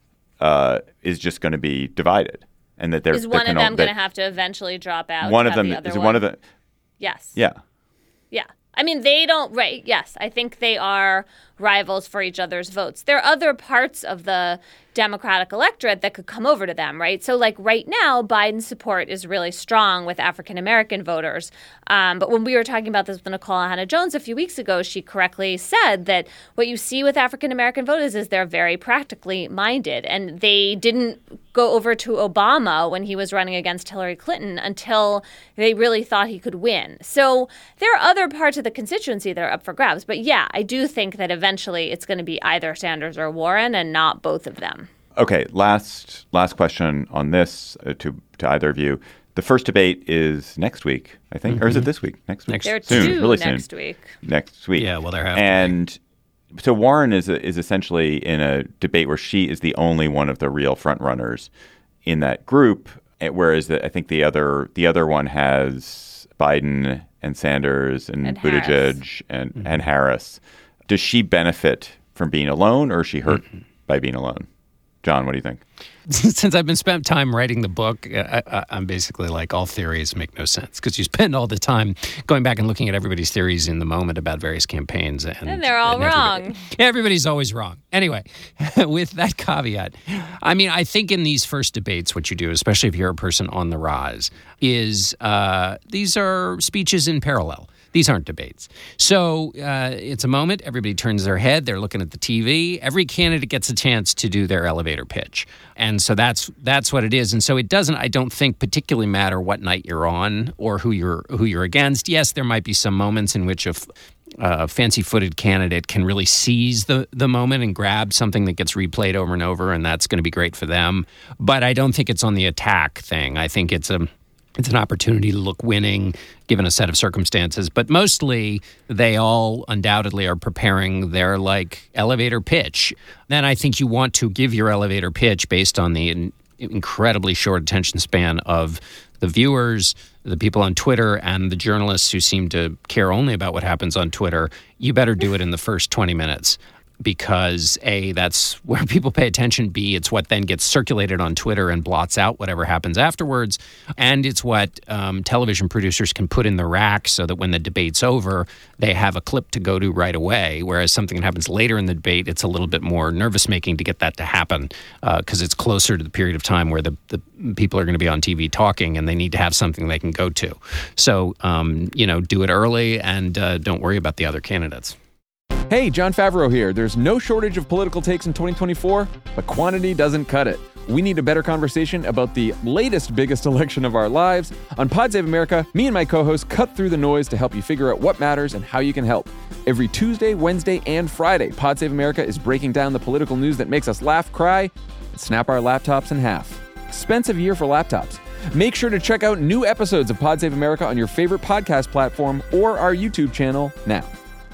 uh, is just going to be divided, and that there is one of them going to have to eventually drop out. One of them the is one? one of the yes yeah yeah. I mean, they don't right. Yes, I think they are rivals for each other's votes. There are other parts of the Democratic electorate that could come over to them, right? So like right now, Biden's support is really strong with African-American voters. Um, but when we were talking about this with Nikole Hannah-Jones a few weeks ago, she correctly said that what you see with African-American voters is they're very practically minded. And they didn't go over to Obama when he was running against Hillary Clinton until they really thought he could win. So there are other parts of the constituency that are up for grabs. But yeah, I do think that eventually it's going to be either Sanders or Warren and not both of them. Okay, last last question on this uh, to to either of you. The first debate is next week, I think, mm-hmm. or is it this week? Next week. Next, there are soon, two really next soon. week. Next week. Yeah, well, there have and to be. So Warren is a, is essentially in a debate where she is the only one of the real front runners in that group, whereas the, I think the other the other one has Biden and Sanders and, and Buttigieg Harris. and mm-hmm. and Harris. Does she benefit from being alone, or is she hurt mm-hmm. by being alone? John, what do you think? Since I've been spent time writing the book, I, I, I'm basically like, all theories make no sense because you spend all the time going back and looking at everybody's theories in the moment about various campaigns. And, and they're all and everybody, wrong. Everybody's always wrong. Anyway, with that caveat, I mean, I think in these first debates, what you do, especially if you're a person on the rise, is uh, these are speeches in parallel. These aren't debates. So uh, it's a moment. Everybody turns their head. They're looking at the T V. Every candidate gets a chance to do their elevator pitch. And so that's that's what it is. And so it doesn't, I don't think, particularly matter what night you're on or who you're who you're against. Yes, there might be some moments in which a uh, fancy-footed candidate can really seize the, the moment and grab something that gets replayed over and over, and that's going to be great for them. But I don't think it's on the attack thing. I think it's a... It's an opportunity to look winning, given a set of circumstances. But mostly, they all undoubtedly are preparing their, like, elevator pitch. Then I think you want to give your elevator pitch based on the in- incredibly short attention span of the viewers, the people on Twitter, and the journalists who seem to care only about what happens on Twitter. You better do it in the first twenty minutes. Because A, that's where people pay attention. B, it's what then gets circulated on Twitter and blots out whatever happens afterwards. And it's what um, television producers can put in the rack so that when the debate's over, they have a clip to go to right away. Whereas something that happens later in the debate, it's a little bit more nervous-making to get that to happen because uh, it's closer to the period of time where the, the people are going to be on T V talking and they need to have something they can go to. So, um, you know, do it early and uh, don't worry about the other candidates. Hey, Jon Favreau here. There's no shortage of political takes in twenty twenty-four, but quantity doesn't cut it. We need a better conversation about the latest biggest election of our lives. On Pod Save America, me and my co-hosts cut through the noise to help you figure out what matters and how you can help. Every Tuesday, Wednesday, and Friday, Pod Save America is breaking down the political news that makes us laugh, cry, and snap our laptops in half. Expensive year for laptops. Make sure to check out new episodes of Pod Save America on your favorite podcast platform or our YouTube channel now.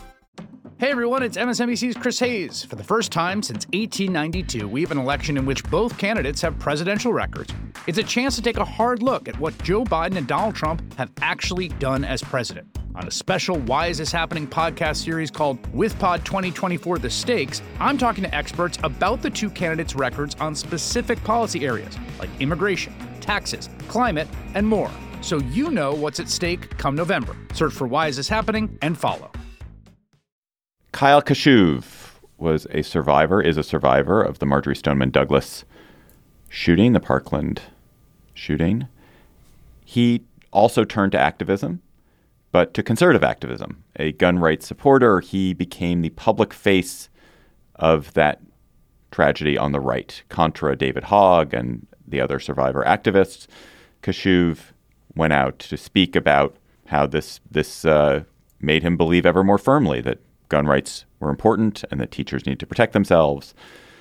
Hey everyone, it's M S N B C's Chris Hayes. For the first time since eighteen ninety-two, we have an election in which both candidates have presidential records. It's a chance to take a hard look at what Joe Biden and Donald Trump have actually done as president. On a special Why Is This Happening podcast series called With Pod twenty twenty-four The Stakes, I'm talking to experts about the two candidates' records on specific policy areas like immigration, taxes, climate, and more. So you know what's at stake come November. Search for Why Is This Happening and follow. Kyle Kashuv was a survivor, is a survivor of the Marjory Stoneman Douglas shooting, the Parkland shooting, he also turned to activism, but to conservative activism. A gun rights supporter, he became the public face of that tragedy on the right, contra David Hogg and the other survivor activists. Kashuv went out to speak about how this this uh, made him believe ever more firmly that gun rights were important and that teachers need to protect themselves.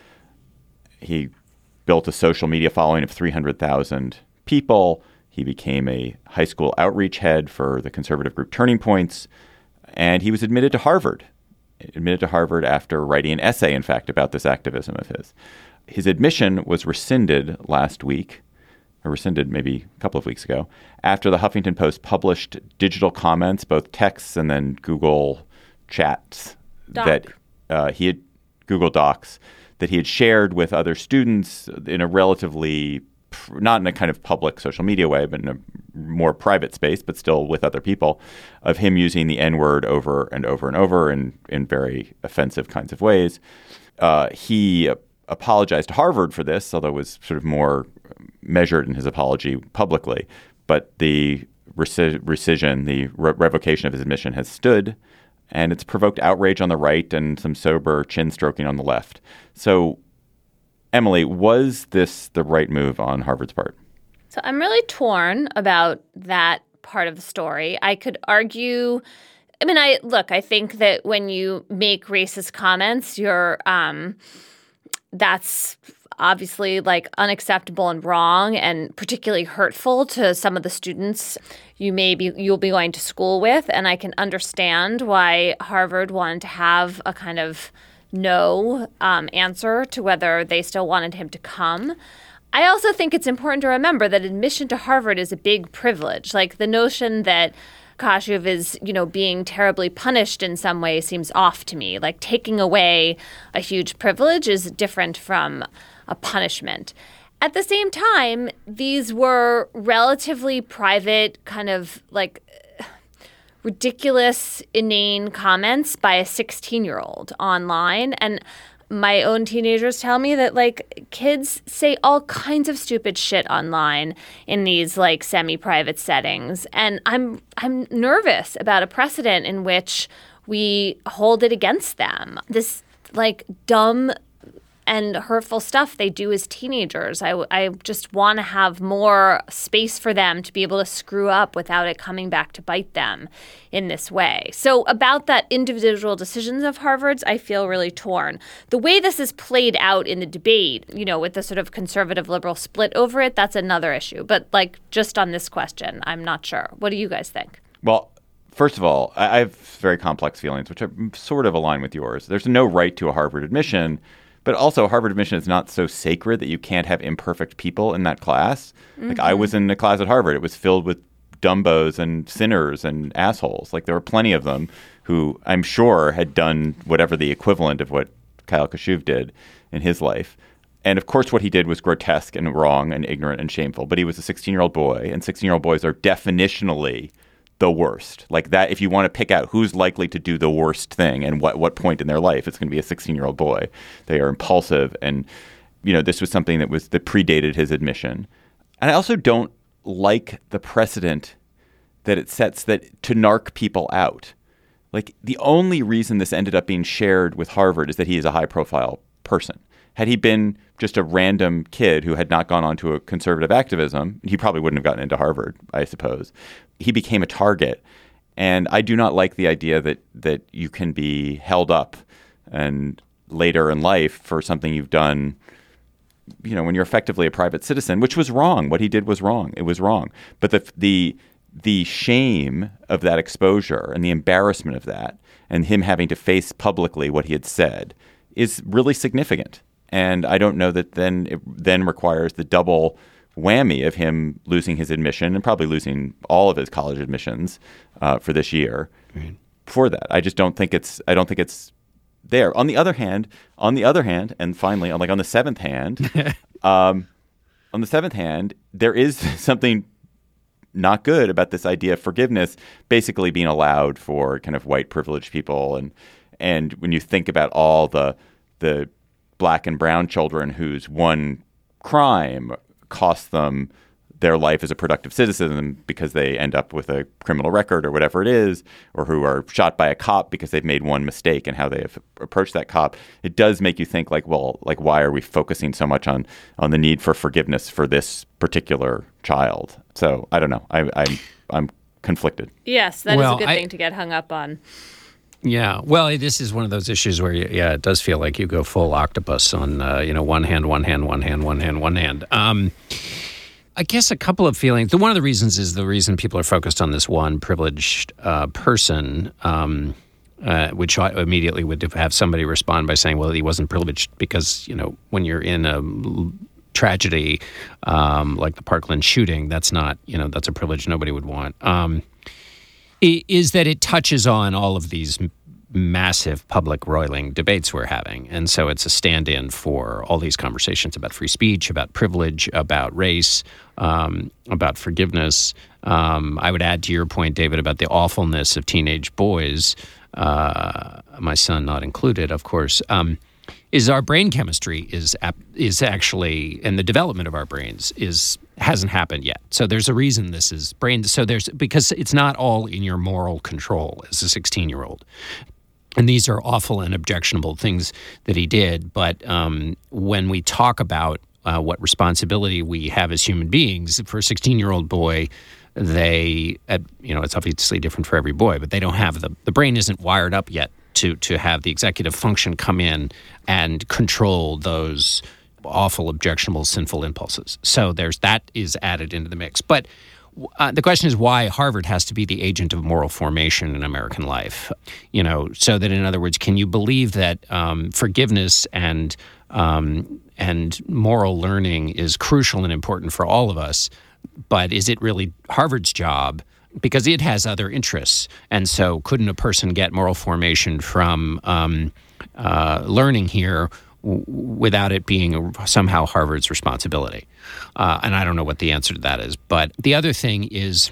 He built a social media following of three hundred thousand people. He became a high school outreach head for the conservative group Turning Points. And he was admitted to Harvard, admitted to Harvard after writing an essay, in fact, about this activism of his. His admission was rescinded last week, or rescinded maybe a couple of weeks ago, after the Huffington Post published digital comments, both texts and then Google chats Doc. that uh, he had, Google Docs, that he had shared with other students in a relatively, not in a kind of public social media way, but in a more private space, but still with other people, of him using the N-word over and over and over in, in very offensive kinds of ways. Uh, he apologized to Harvard for this, although it was sort of more measured in his apology publicly. But the resci- rescission, the re- revocation of his admission has stood, and it's provoked outrage on the right and some sober chin stroking on the left. So, Emily, was this the right move on Harvard's part? So I'm really torn about that part of the story. I could argue, I mean, I look, I think that when you make racist comments, you're um, that's obviously like unacceptable and wrong and particularly hurtful to some of the students you may be you'll be going to school with. And I can understand why Harvard wanted to have a kind of no um, answer to whether they still wanted him to come. I also think it's important to remember that admission to Harvard is a big privilege. Like the notion that Kashuv is, you know, being terribly punished in some way seems off to me. Like taking away a huge privilege is different from a punishment. At the same time, these were relatively private, kind of like ridiculous, inane comments by a sixteen-year-old online. And my own teenagers tell me that, like, kids say all kinds of stupid shit online in these, like, semi-private settings. And I'm I'm nervous about a precedent in which we hold it against them. This, like, dumb and hurtful stuff they do as teenagers. I, I just want to have more space for them to be able to screw up without it coming back to bite them in this way. So about that individual decisions of Harvard's, I feel really torn. The way this is played out in the debate, you know, with the sort of conservative liberal split over it, that's another issue. But like just on this question, I'm not sure. What do you guys think? Well, first of all, I I have very complex feelings, which are sort of align with yours. There's no right to a Harvard admission. But also, Harvard admission is not so sacred that you can't have imperfect people in that class. Mm-hmm. Like I was in a class at Harvard. It was filled with dumbos and sinners and assholes. Like there were plenty of them who I'm sure had done whatever the equivalent of what Kyle Kashuv did in his life. And of course, what he did was grotesque and wrong and ignorant and shameful. But he was a sixteen-year-old boy, and sixteen-year-old boys are definitionally the worst. Like that, if you want to pick out who's likely to do the worst thing and what, what point in their life, it's going to be a sixteen-year-old boy. They are impulsive. And, you know, this was something that was that predated his admission. And I also don't like the precedent that it sets that to narc people out. Like the only reason this ended up being shared with Harvard is that he is a high-profile person. Had he been just a random kid who had not gone on to a conservative activism, he probably wouldn't have gotten into Harvard, I suppose. He became a target. And I do not like the idea that that you can be held up and later in life for something you've done, you know, when you're effectively a private citizen, which was wrong. What he did was wrong. It was wrong. But the the the shame of that exposure and the embarrassment of that and him having to face publicly what he had said is really significant. And I don't know that then it then requires the double whammy of him losing his admission and probably losing all of his college admissions uh, for this year. Right. For that, I just don't think it's. I don't think it's there. On the other hand, on the other hand, and finally, like on the seventh hand, um, on the seventh hand, there is something not good about this idea of forgiveness basically being allowed for kind of white privileged people, and and when you think about all the the black and brown children whose one crime costs them their life as a productive citizen because they end up with a criminal record or whatever it is, or who are shot by a cop because they've made one mistake in how they have approached that cop. It does make you think like, well, like, why are we focusing so much on on the need for forgiveness for this particular child? So I don't know. I, I'm I'm conflicted. Yes, that Well, is a good I- thing to get hung up on. Yeah, well, this is one of those issues where, yeah, it does feel like you go full octopus on, uh, you know, one hand, one hand, one hand, one hand, one hand. Um, I guess a couple of feelings. The one of the reasons is the reason people are focused on this one privileged uh, person, um, uh, which I immediately would have somebody respond by saying, well, he wasn't privileged because, you know, when you're in a l- tragedy um, like the Parkland shooting, that's not, you know, that's a privilege nobody would want. Um, is that it touches on all of these m- massive public roiling debates we're having. And so it's a stand-in for all these conversations about free speech, about privilege, about race, um, about forgiveness. Um, I would add to your point, David, about the awfulness of teenage boys, uh, my son not included, of course, um, is our brain chemistry is ap- is actually, and the development of our brains is hasn't happened yet. So there's a reason this is brain. So there's because it's not all in your moral control as a sixteen-year-old. And these are awful and objectionable things that he did. But um, when we talk about uh, what responsibility we have as human beings, for a sixteen-year-old boy, they, uh, you know, it's obviously different for every boy, but they don't have the, the brain isn't wired up yet to to have the executive function come in and control those awful, objectionable, sinful impulses. So there's that is added into the mix. But uh, the question is why Harvard has to be the agent of moral formation in American life. You know, so that in other words, can you believe that um, forgiveness and um, and moral learning is crucial and important for all of us? But is it really Harvard's job? Because it has other interests. And so couldn't a person get moral formation from um, uh, learning here w- without it being somehow Harvard's responsibility? Uh, and I don't know what the answer to that is. But the other thing is,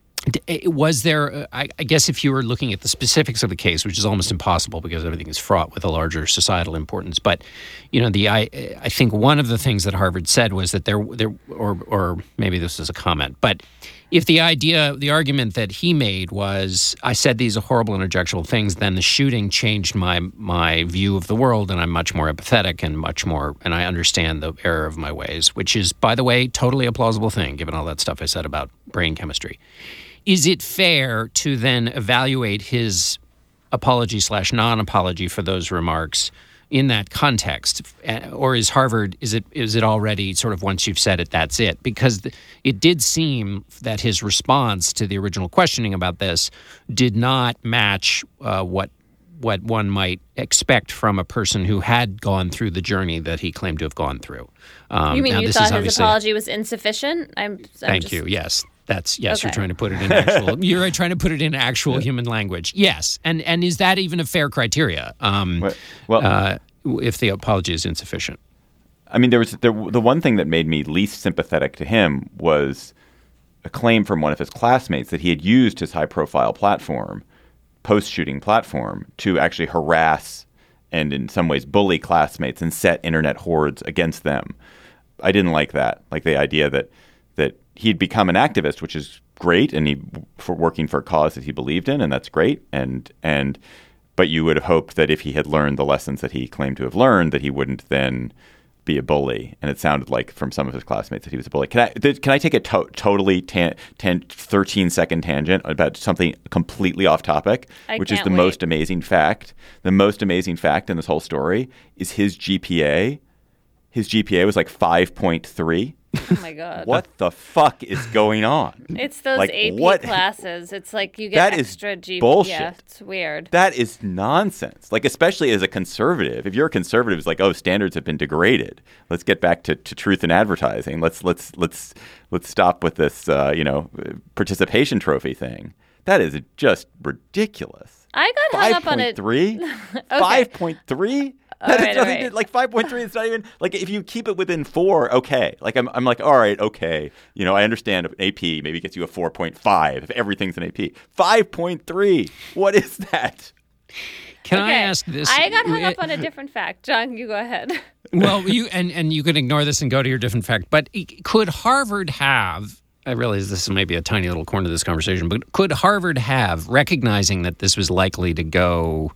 was there, I, I guess if you were looking at the specifics of the case, which is almost impossible because everything is fraught with a larger societal importance, but, you know, the I I think one of the things that Harvard said was that there, there or or maybe this is a comment, but if the idea, the argument that he made was, I said these are horrible and objectionable things, then the shooting changed my my view of the world, and I'm much more empathetic and much more, and I understand the error of my ways, which is, by the way, totally a plausible thing, given all that stuff I said about brain chemistry. Is it fair to then evaluate his apology slash non-apology for those remarks in that context? Or is Harvard, is it is it already sort of once you've said it, that's it? Because it did seem that his response to the original questioning about this did not match uh, what what one might expect from a person who had gone through the journey that he claimed to have gone through. Um, You mean now you this thought is his obviously- apology was insufficient? I'm, I'm Thank just, you. Yes. That's yes. You're Okay. trying to put it in actual. You're trying to put it in actual human language. Yes, and and is that even a fair criteria? Um, Well- well- uh, if the apology is insufficient. I mean, there was there, the one thing that made me least sympathetic to him was a claim from one of his classmates that he had used his high-profile platform, post-shooting platform, to actually harass and in some ways bully classmates and set internet hordes against them. I didn't like that, like the idea that that he'd become an activist, which is great, and he for working for a cause that he believed in, and that's great. And and but you would have hoped that if he had learned the lessons that he claimed to have learned, that he wouldn't then be a bully. And it sounded like from some of his classmates that he was a bully. Can I th- can I take a to- totally tan- tan- thirteen second tangent about something completely off topic, I which is can't the wait. most amazing fact. The most amazing fact in this whole story is his G P A. His G P A was like five point three. Oh my God. What the fuck is going on? It's those Like, A P what- classes. It's like you get That is extra G P. bullshit. Yeah, it's weird. That is nonsense. Like, especially as a conservative, if you're a conservative, it's like, oh, standards have been degraded. Let's get back to, to truth in advertising. Let's let's let's let's stop with this, uh, you know, participation trophy thing. That is just ridiculous. I got hung up on it. Three, five point three. That All is right, nothing all right. to- like five point three. It's not even like if you keep it within four, okay. Like I'm, I'm like, all right, okay. You know, I understand A P maybe gets you a four point five if everything's an A P. five point three. What is that? Can I Okay. ask this? I got hung up on a different fact. John, you go ahead. Well, you and, and you could ignore this and go to your different fact. But could Harvard have, I realize this is maybe a tiny little corner of this conversation, but could Harvard have, recognizing that this was likely to go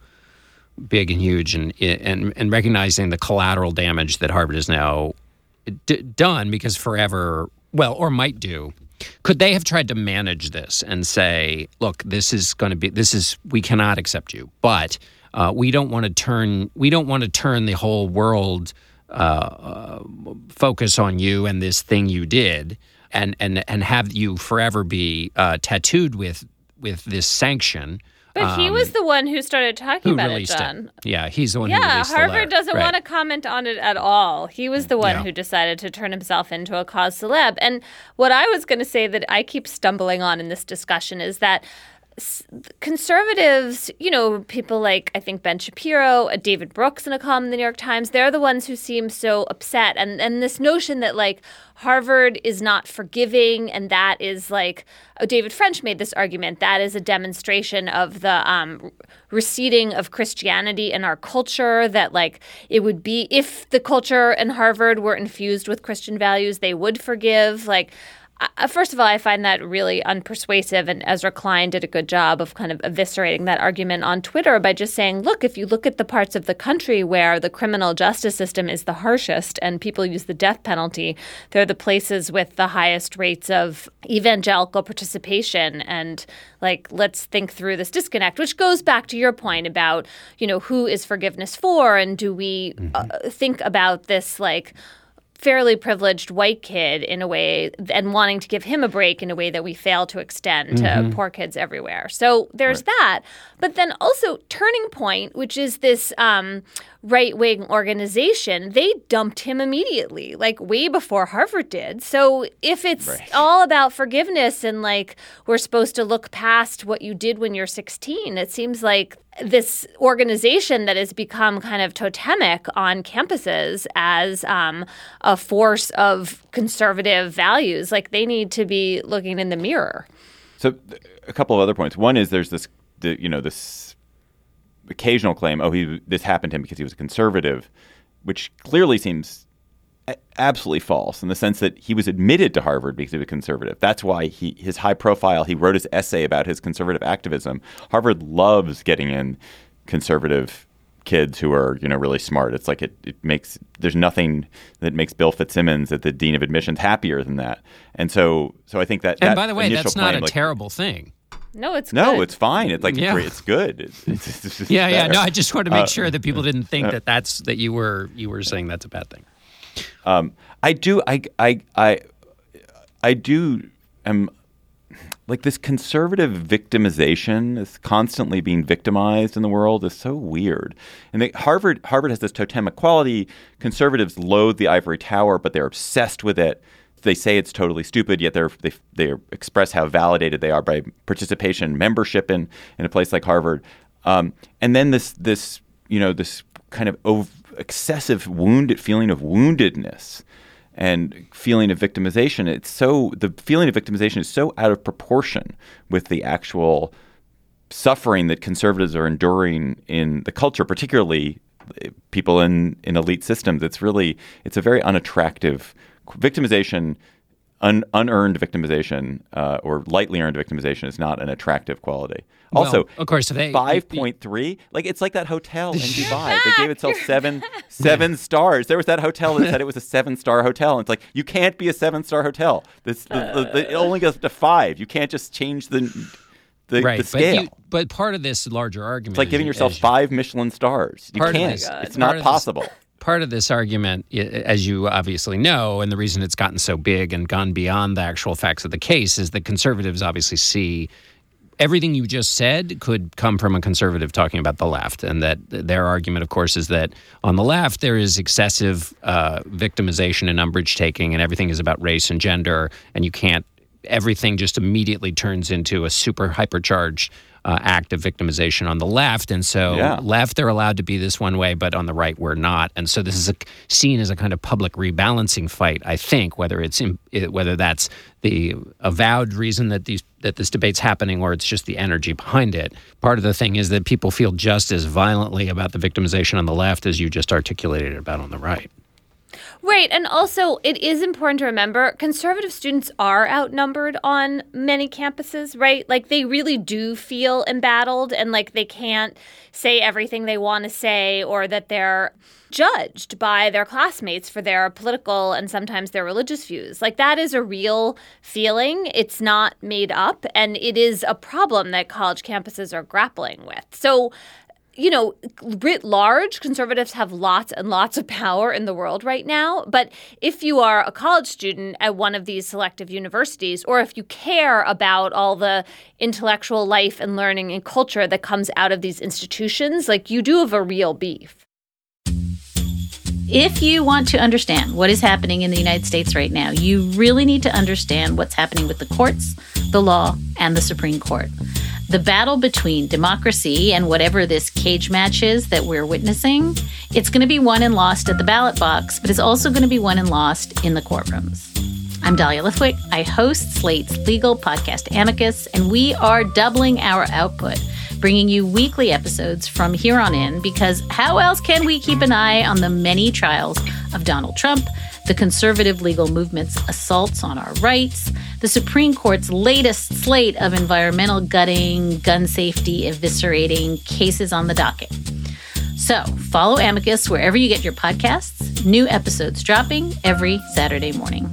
big and huge and and, and recognizing the collateral damage that Harvard has now d- done because forever, well, or might do, could they have tried to manage this and say, look, this is going to be, this is, we cannot accept you, but uh, we don't want to turn, we don't want to turn the whole world uh, uh, focus on you and this thing you did, and and and have you forever be uh, tattooed with with this sanction. But he um, was the one who started talking who about released it, John. it. Yeah, he's the one who Yeah, released the Harvard letter. doesn't Right. want to comment on it at all. He was the one Yeah. who decided to turn himself into a cause celeb. And what I was going to say that I keep stumbling on in this discussion is that s- conservatives, you know, people like, I think, Ben Shapiro, uh, David Brooks in a column in the New York Times, they're the ones who seem so upset. And, and this notion that, like, Harvard is not forgiving, and that is like, oh, David French made this argument, that is a demonstration of the um, receding of Christianity in our culture, that like it would be, if the culture in Harvard were infused with Christian values, they would forgive. Like, Uh, first of all, I find that really unpersuasive, and Ezra Klein did a good job of kind of eviscerating that argument on Twitter by just saying, look, if you look at the parts of the country where the criminal justice system is the harshest and people use the death penalty, they're the places with the highest rates of evangelical participation. And like, let's think through this disconnect, which goes back to your point about, you know, who is forgiveness for, and do we uh, think about this like fairly privileged white kid in a way, and wanting to give him a break in a way that we fail to extend to Mm-hmm. poor kids everywhere. So there's that. But then also Turning Point, which is this um, right-wing organization, they dumped him immediately, like way before Harvard did. So if it's Right. all about forgiveness and like we're supposed to look past what you did when you're sixteen, it seems like this organization that has become kind of totemic on campuses as um, a force of conservative values, like they need to be looking in the mirror. So th- a couple of other points. One is there's this, the, you know, this occasional claim, oh, he this happened to him because he was a conservative, which clearly seems a- absolutely false in the sense that he was admitted to Harvard because he was a conservative. That's why he his high profile, he wrote his essay about his conservative activism. Harvard loves getting in conservative kids who are, you know, really smart. It's like it, it makes, there's nothing that makes Bill Fitzsimmons at the dean of admissions happier than that. And so so I think that And that by the way, initial that's not claim, a like, terrible thing. No, it's no, good. it's fine. It's like Yeah. great. It's good. It's, it's, it's just Yeah, yeah. better. No, I just wanted to make Uh, sure that people didn't think that that's that you were you were saying that's a bad thing. Um, I do. I. I. I. I do. Am like this conservative victimization is constantly being victimized in the world is so weird. And they, Harvard. Harvard has this totemic quality. Conservatives loathe the ivory tower, but they're obsessed with it. They say it's totally stupid, yet they're, they they express how validated they are by participation, membership in in a place like Harvard. Um, and then this this you know this kind of ov- excessive wounded feeling of woundedness and feeling of victimization. It's so the feeling of victimization is so out of proportion with the actual suffering that conservatives are enduring in the culture, particularly people in in elite systems. It's really it's a very unattractive victimization. Un, unearned victimization uh, or lightly earned victimization is not an attractive quality. Also, Well, of course, they five point three, like it's like that hotel in Dubai. They gave itself seven seven stars. There was that hotel that said it was a seven star hotel, and it's like you can't be a seven star hotel. This the, the, the, it only goes to five. You can't just change the the, right, the scale. But, you, but part of this larger argument It's like giving is- yourself is- five Michelin stars. You Part of can't. this- It's part not of this- possible. Part of this argument, i- as you obviously know, and the reason it's gotten so big and gone beyond the actual facts of the case is that conservatives obviously see everything you just said could come from a conservative talking about the left. And that their argument, of course, is that on the left, there is excessive uh, victimization and umbrage taking, and everything is about race and gender, and you can't, everything just immediately turns into a super hypercharged Uh, act of victimization on the left. And so Yeah. left, they're allowed to be this one way, but on the right, we're not. And so this is a, seen as a kind of public rebalancing fight, I think, whether it's in, it, whether that's the avowed reason that these that this debate's happening or it's just the energy behind it. Part of the thing is that people feel just as violently about the victimization on the left as you just articulated about on the right. Right. And also, it is important to remember conservative students are outnumbered on many campuses, right? Like, they really do feel embattled and like they can't say everything they want to say, or that they're judged by their classmates for their political and sometimes their religious views. Like, that is a real feeling. It's not made up. And it is a problem that college campuses are grappling with. So, you know, writ large, conservatives have lots and lots of power in the world right now. But if you are a college student at one of these selective universities, or if you care about all the intellectual life and learning and culture that comes out of these institutions, like, you do have a real beef. If you want to understand what is happening in the United States right now, you really need to understand what's happening with the courts, the law, and the Supreme Court. The battle between democracy and whatever this cage match is that we're witnessing, it's going to be won and lost at the ballot box, but it's also going to be won and lost in the courtrooms. I'm Dahlia Lithwick. I host Slate's legal podcast Amicus, and we are doubling our output, bringing you weekly episodes from here on in, because how else can we keep an eye on the many trials of Donald Trump, the conservative legal movement's assaults on our rights, the Supreme Court's latest slate of environmental gutting, gun safety eviscerating cases on the docket. So follow Amicus wherever you get your podcasts. New episodes dropping every Saturday morning.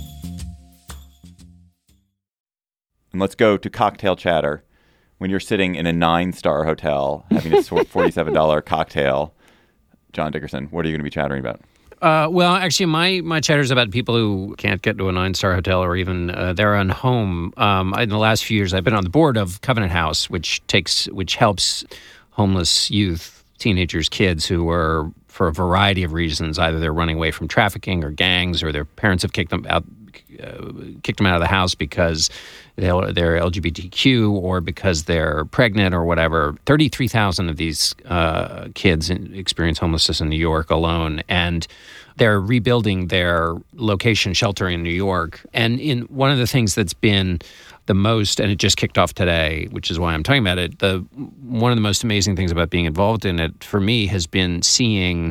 And let's go to cocktail chatter. When you're sitting in a nine-star hotel having a forty-seven dollars cocktail, John Dickerson, what are you going to be chattering about? Uh, well, actually, my, my chatter is about people who can't get to a nine-star hotel or even uh, their own home. Um, in the last few years, I've been on the board of Covenant House, which takes which helps homeless youth, teenagers, kids who are, for a variety of reasons, either they're running away from trafficking or gangs, or their parents have kicked them out, uh, kicked them out of the house because they're L G B T Q or because they're pregnant or whatever. thirty-three thousand of these uh, kids experience homelessness in New York alone, and they're rebuilding their location shelter in New York. And in one of the things that's been the most, and it just kicked off today, which is why I'm talking about it, the one of the most amazing things about being involved in it for me has been seeing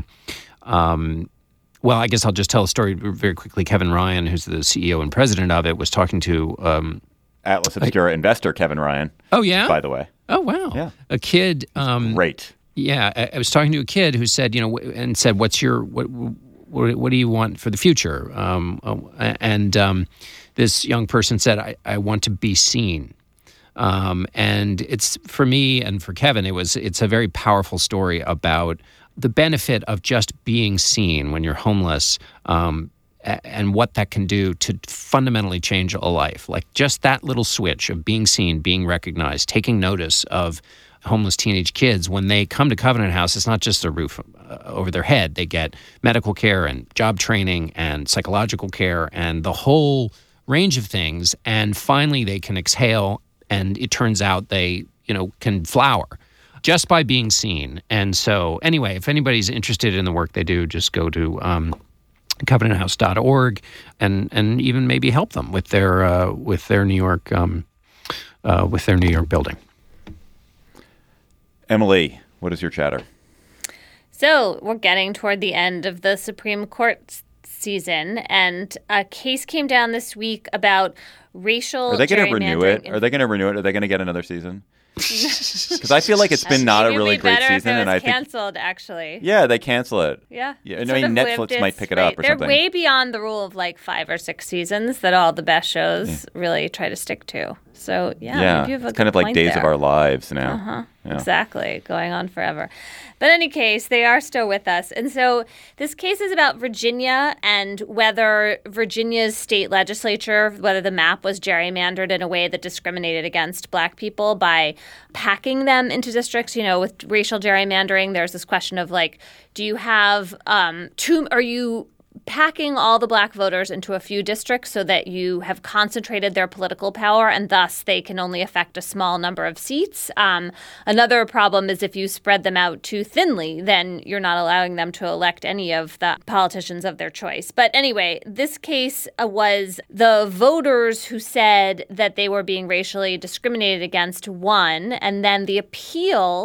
um, well, I guess I'll just tell a story very quickly. Kevin Ryan, who's the C E O and president of it, was talking to um, Atlas Obscura I, investor Kevin Ryan. Oh, yeah? By the way. Oh, wow. Yeah. A kid. Um, Great. Yeah. I, I was talking to a kid who said, you know, and said, what's your, what what, what do you want for the future? Um, and um, this young person said, I, I want to be seen. Um, and it's, for me and for Kevin, it was, it's a very powerful story about the benefit of just being seen when you're homeless, um, and what that can do to fundamentally change a life. Like just that little switch of being seen, being recognized, taking notice of homeless teenage kids. When they come to Covenant House, it's not just a roof uh, over their head. They get medical care and job training and psychological care and the whole range of things. And finally, they can exhale, and it turns out they, you know, can flower just by being seen. And so anyway, if anybody's interested in the work they do, just go to um, covenant house dot org and and even maybe help them with their uh, with their New York um, uh, with their New York building. Emily, what is your chatter? So we're getting toward the end of the Supreme Court season, and a case came down this week about racial. Are they going to renew it? In- Are they going to renew it? Are they going to get another season? Because I feel like it's been not a really great season, and I think canceled. Actually, yeah, they cancel it. Yeah, yeah. I mean, Netflix might pick it up or They're something. They're way beyond the rule of like five or six seasons that all the best shows yeah. really try to stick to. So yeah, yeah, you have a it's kind of like Days there. of Our Lives now. Uh-huh. Yeah. Exactly, going on forever. But in any case, they are still with us. And so this case is about Virginia and whether Virginia's state legislature, whether the map was gerrymandered in a way that discriminated against Black people by packing them into districts. You know, with racial gerrymandering, there's this question of like, do you have um, two, are you packing all the Black voters into a few districts so that you have concentrated their political power and thus they can only affect a small number of seats. Um, another problem is if you spread them out too thinly, then you're not allowing them to elect any of the politicians of their choice. But anyway, this case was the voters who said that they were being racially discriminated against won, and then the appeal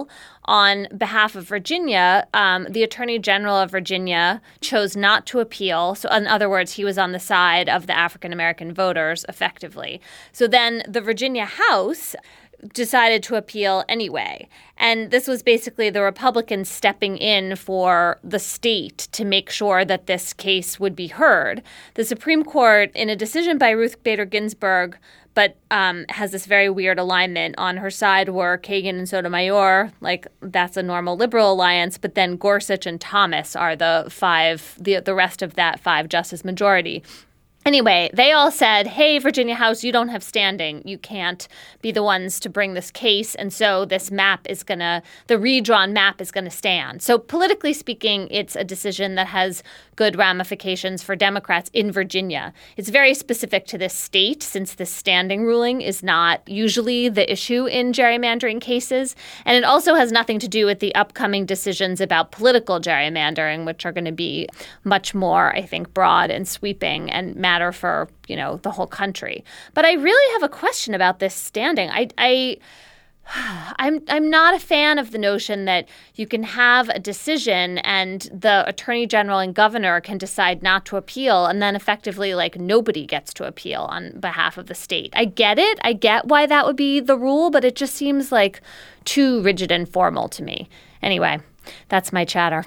on behalf of Virginia, um, the Attorney General of Virginia chose not to appeal. So in other words, he was on the side of the African-American voters effectively. So then the Virginia House decided to appeal anyway. And this was basically the Republicans stepping in for the state to make sure that this case would be heard. The Supreme Court, in a decision by Ruth Bader Ginsburg, but um, has this very weird alignment. On her side were Kagan and Sotomayor, like that's a normal liberal alliance, but then Gorsuch and Thomas are the five, the, the rest of that five justice majority. Anyway, they all said, hey, Virginia House, you don't have standing. You can't be the ones to bring this case. And so this map is going to, the redrawn map is going to stand. So politically speaking, it's a decision that has good ramifications for Democrats in Virginia. It's very specific to this state, since this standing ruling is not usually the issue in gerrymandering cases. And it also has nothing to do with the upcoming decisions about political gerrymandering, which are going to be much more, I think, broad and sweeping and matter for, you know, the whole country. But I really have a question about this standing. I, I, I'm I'm not a fan of the notion that you can have a decision and the attorney general and governor can decide not to appeal, and then effectively, like, nobody gets to appeal on behalf of the state. I get it. I get why that would be the rule, but it just seems like too rigid and formal to me. Anyway, that's my chatter.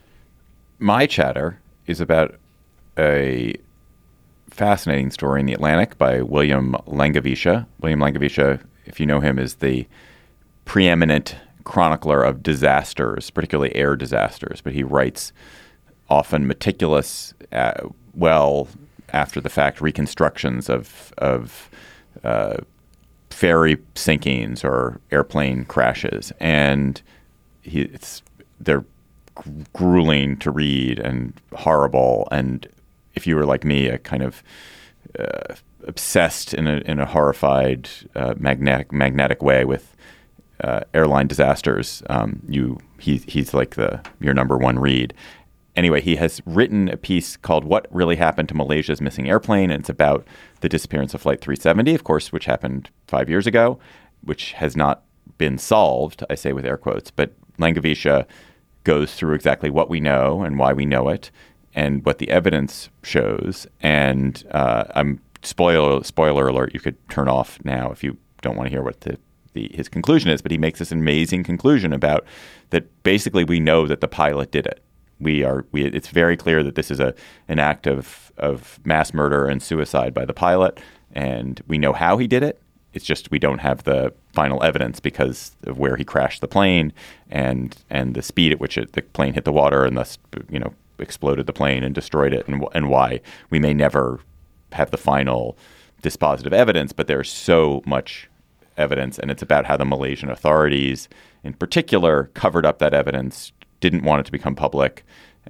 My chatter is about a fascinating story in The Atlantic by William Langewiesche. William Langewiesche, if you know him, is the preeminent chronicler of disasters, particularly air disasters. But he writes often meticulous, uh, well, after the fact reconstructions of of uh, ferry sinkings or airplane crashes, and he it's they're grueling to read and horrible. And if you were like me, a kind of uh, obsessed in a in a horrified, uh, magnetic magnetic way with uh, airline disasters, um, you he he's like the your number one read. Anyway, he has written a piece called "What Really Happened to Malaysia's Missing Airplane," and it's about the disappearance of Flight three seventy, of course, which happened five years ago, which has not been solved. I say with air quotes, but Langewiesche goes through exactly what we know and why we know it, and what the evidence shows. And uh, I'm spoiler spoiler alert. You could turn off now if you don't want to hear what the, the his conclusion is. But he makes this amazing conclusion about that. Basically, we know that the pilot did it. We are. We. It's very clear that this is a an act of of mass murder and suicide by the pilot, and we know how he did it. It's just we don't have the final evidence because of where he crashed the plane and and the speed at which it, the plane hit the water and thus, you know, exploded the plane and destroyed it, and and why we may never have the final dispositive evidence. But there's so much evidence, and it's about how the Malaysian authorities, in particular, covered up that evidence, didn't want it to become public,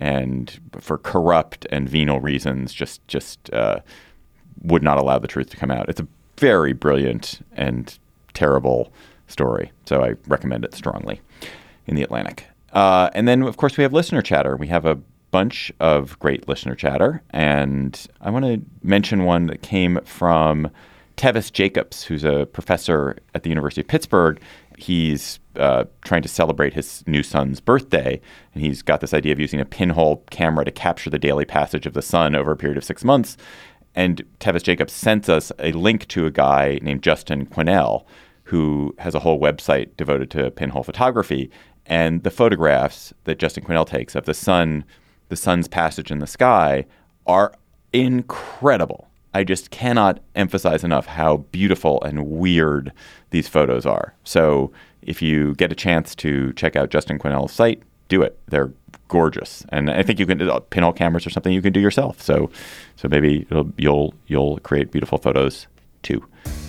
and for corrupt and venal reasons, just just uh, would not allow the truth to come out. It's a very brilliant and terrible story, so I recommend it strongly in The Atlantic. Uh, and then, of course, we have listener chatter. We have a bunch of great listener chatter, and I want to mention one that came from Tevis Jacobs, who's a professor at the University of Pittsburgh. He's uh, trying to celebrate his new son's birthday, and he's got this idea of using a pinhole camera to capture the daily passage of the sun over a period of six months. And Tevis Jacobs sent us a link to a guy named Justin Quinnell, who has a whole website devoted to pinhole photography. And the photographs that Justin Quinnell takes of the sun, the sun's passage in the sky, are incredible. I just cannot emphasize enough how beautiful and weird these photos are. So if you get a chance to check out Justin Quinnell's site, do it. They're gorgeous, and I think you can uh, pinhole cameras or something you can do yourself. So, so maybe it'll, you'll you'll create beautiful photos too.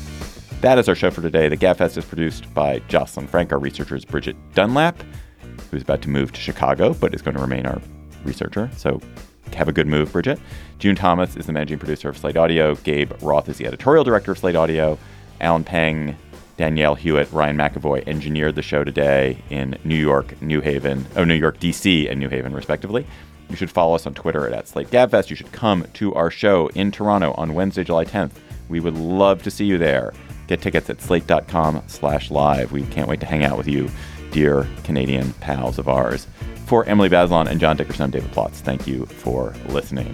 That is our show for today. The GabFest is produced by Jocelyn Frank. Our researcher is Bridget Dunlap, who's about to move to Chicago, but is going to remain our researcher. So have a good move, Bridget. June Thomas is the managing producer of Slate Audio. Gabe Roth is the editorial director of Slate Audio. Alan Peng, Danielle Hewitt, Ryan McAvoy engineered the show today in New York, New Haven, oh, New York, D C, and New Haven, respectively. You should follow us on Twitter at, at Slate Gabfest. You should come to our show in Toronto on Wednesday, July tenth. We would love to see you there. Get tickets at slate.com slash live. We can't wait to hang out with you dear Canadian pals of ours. For Emily Bazelon and John Dickerson, I'm David Plotz. Thank you for listening.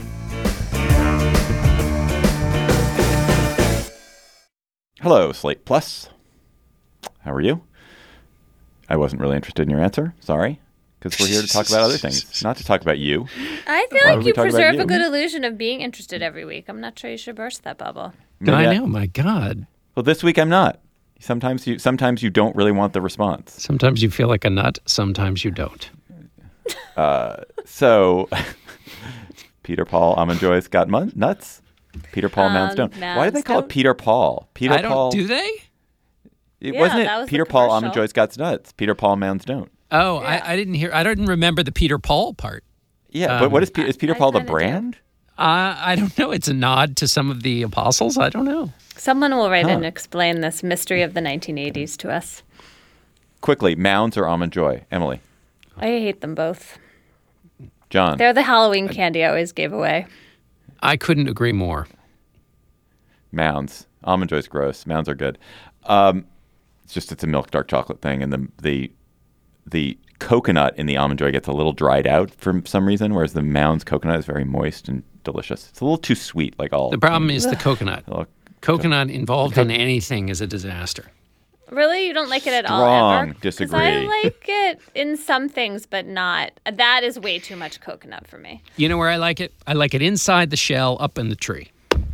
Hello, Slate Plus. How are you? I wasn't really interested in your answer. Sorry. Because we're here to talk about other things, not to talk about you. I feel Why would like we you talk about preserve you? a good illusion of being interested every week. I'm not sure you should burst that bubble. Maybe I know, my God. Well, this week I'm not. Sometimes you sometimes you don't really want the response. Sometimes you feel like a nut, sometimes you don't. Uh, so, Peter Paul Amanjoy's got mun- nuts. Peter Paul Um, Mounds don't. Why do they Mounds call it don't. Peter Paul? Peter I don't, Paul. do they? It Yeah, wasn't that it was the Peter Paul commercial. Amanjoy's got nuts. Peter Paul Mounds don't. Oh, I, I didn't hear, I didn't remember the Peter Paul part. Yeah, Um, but what is Pe- is Peter I Paul the kinda do. brand? Uh, I don't know. It's a nod to some of the apostles. I don't know. Someone will write Huh. and explain this mystery of the nineteen eighties to us. Quickly, Mounds or Almond Joy? Emily, I hate them both. John. They're the Halloween candy I always gave away. I couldn't agree more. Mounds. Almond Joy's gross. Mounds are good. Um, it's just it's a milk dark chocolate thing, and the the the coconut in the Almond Joy gets a little dried out for some reason, whereas the Mounds coconut is very moist and delicious. It's a little too sweet, like all. The problem is the coconut. Look, Coconut involved in anything is a disaster. Really? You don't like it at all Strong ever? 'Cause disagree. I like it in some things, but not. That is way too much coconut for me. You know where I like it? I like it inside the shell, up in the tree.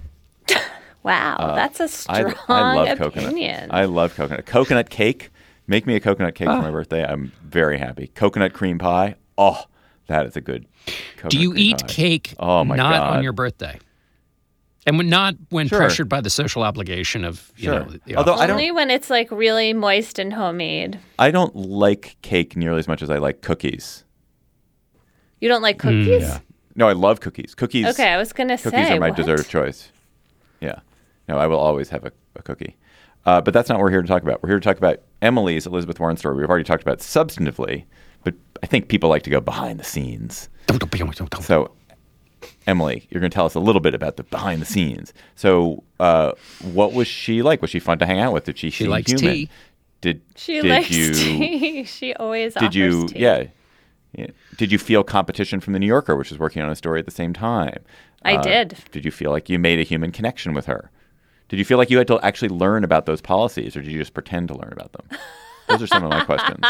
Wow, that's a I, strong I love opinion. coconut. I love coconut. Coconut cake. Make me a coconut cake Ah. for my birthday. I'm very happy. Coconut cream pie. Oh, that is a good. Coconut Do you cream eat pie. cake Oh my not God. on your birthday? And when not when Sure. pressured by the social obligation of, you Sure. know, the Although office. I don't- Only when it's like really moist and homemade. I don't like cake nearly as much as I like cookies. You don't like Hmm, cookies? yeah. No, I love cookies. Cookies. Okay, I was gonna Cookies say are my what? dessert of choice. Yeah. No, I will always have a, a cookie. Uh, but that's not what we're here to talk about. We're here to talk about Emily's Elizabeth Warren story. We've already talked about substantively, but I think people like to go behind the scenes. So, Emily, you're going to tell us a little bit about the behind the scenes. So, uh, what was she like? Was she fun to hang out with? Did she, She seem likes human? tea. Did She did likes you, tea. She always Did offers you? tea. Yeah, yeah. Did you feel competition from the New Yorker, which was working on a story at the same time? I Uh, did. Did you feel like you made a human connection with her? Did you feel like you had to actually learn about those policies, or did you just pretend to learn about them? Those are some of my questions.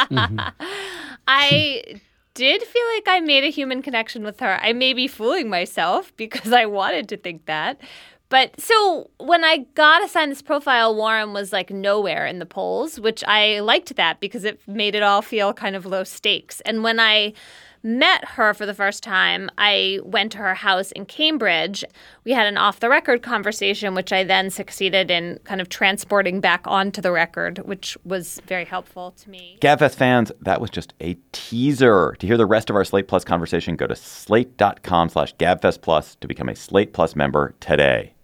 I did feel like I made a human connection with her. I may be fooling myself because I wanted to think that. But so when I got assigned this profile, Warren was like nowhere in the polls, which I liked that because it made it all feel kind of low stakes. And when I met her for the first time, I went to her house in Cambridge. We had an off-the-record conversation, which I then succeeded in kind of transporting back onto the record, which was very helpful to me. GabFest fans, that was just a teaser. To hear the rest of our Slate Plus conversation, go to slate.com slash GabFest Plus to become a Slate Plus member today.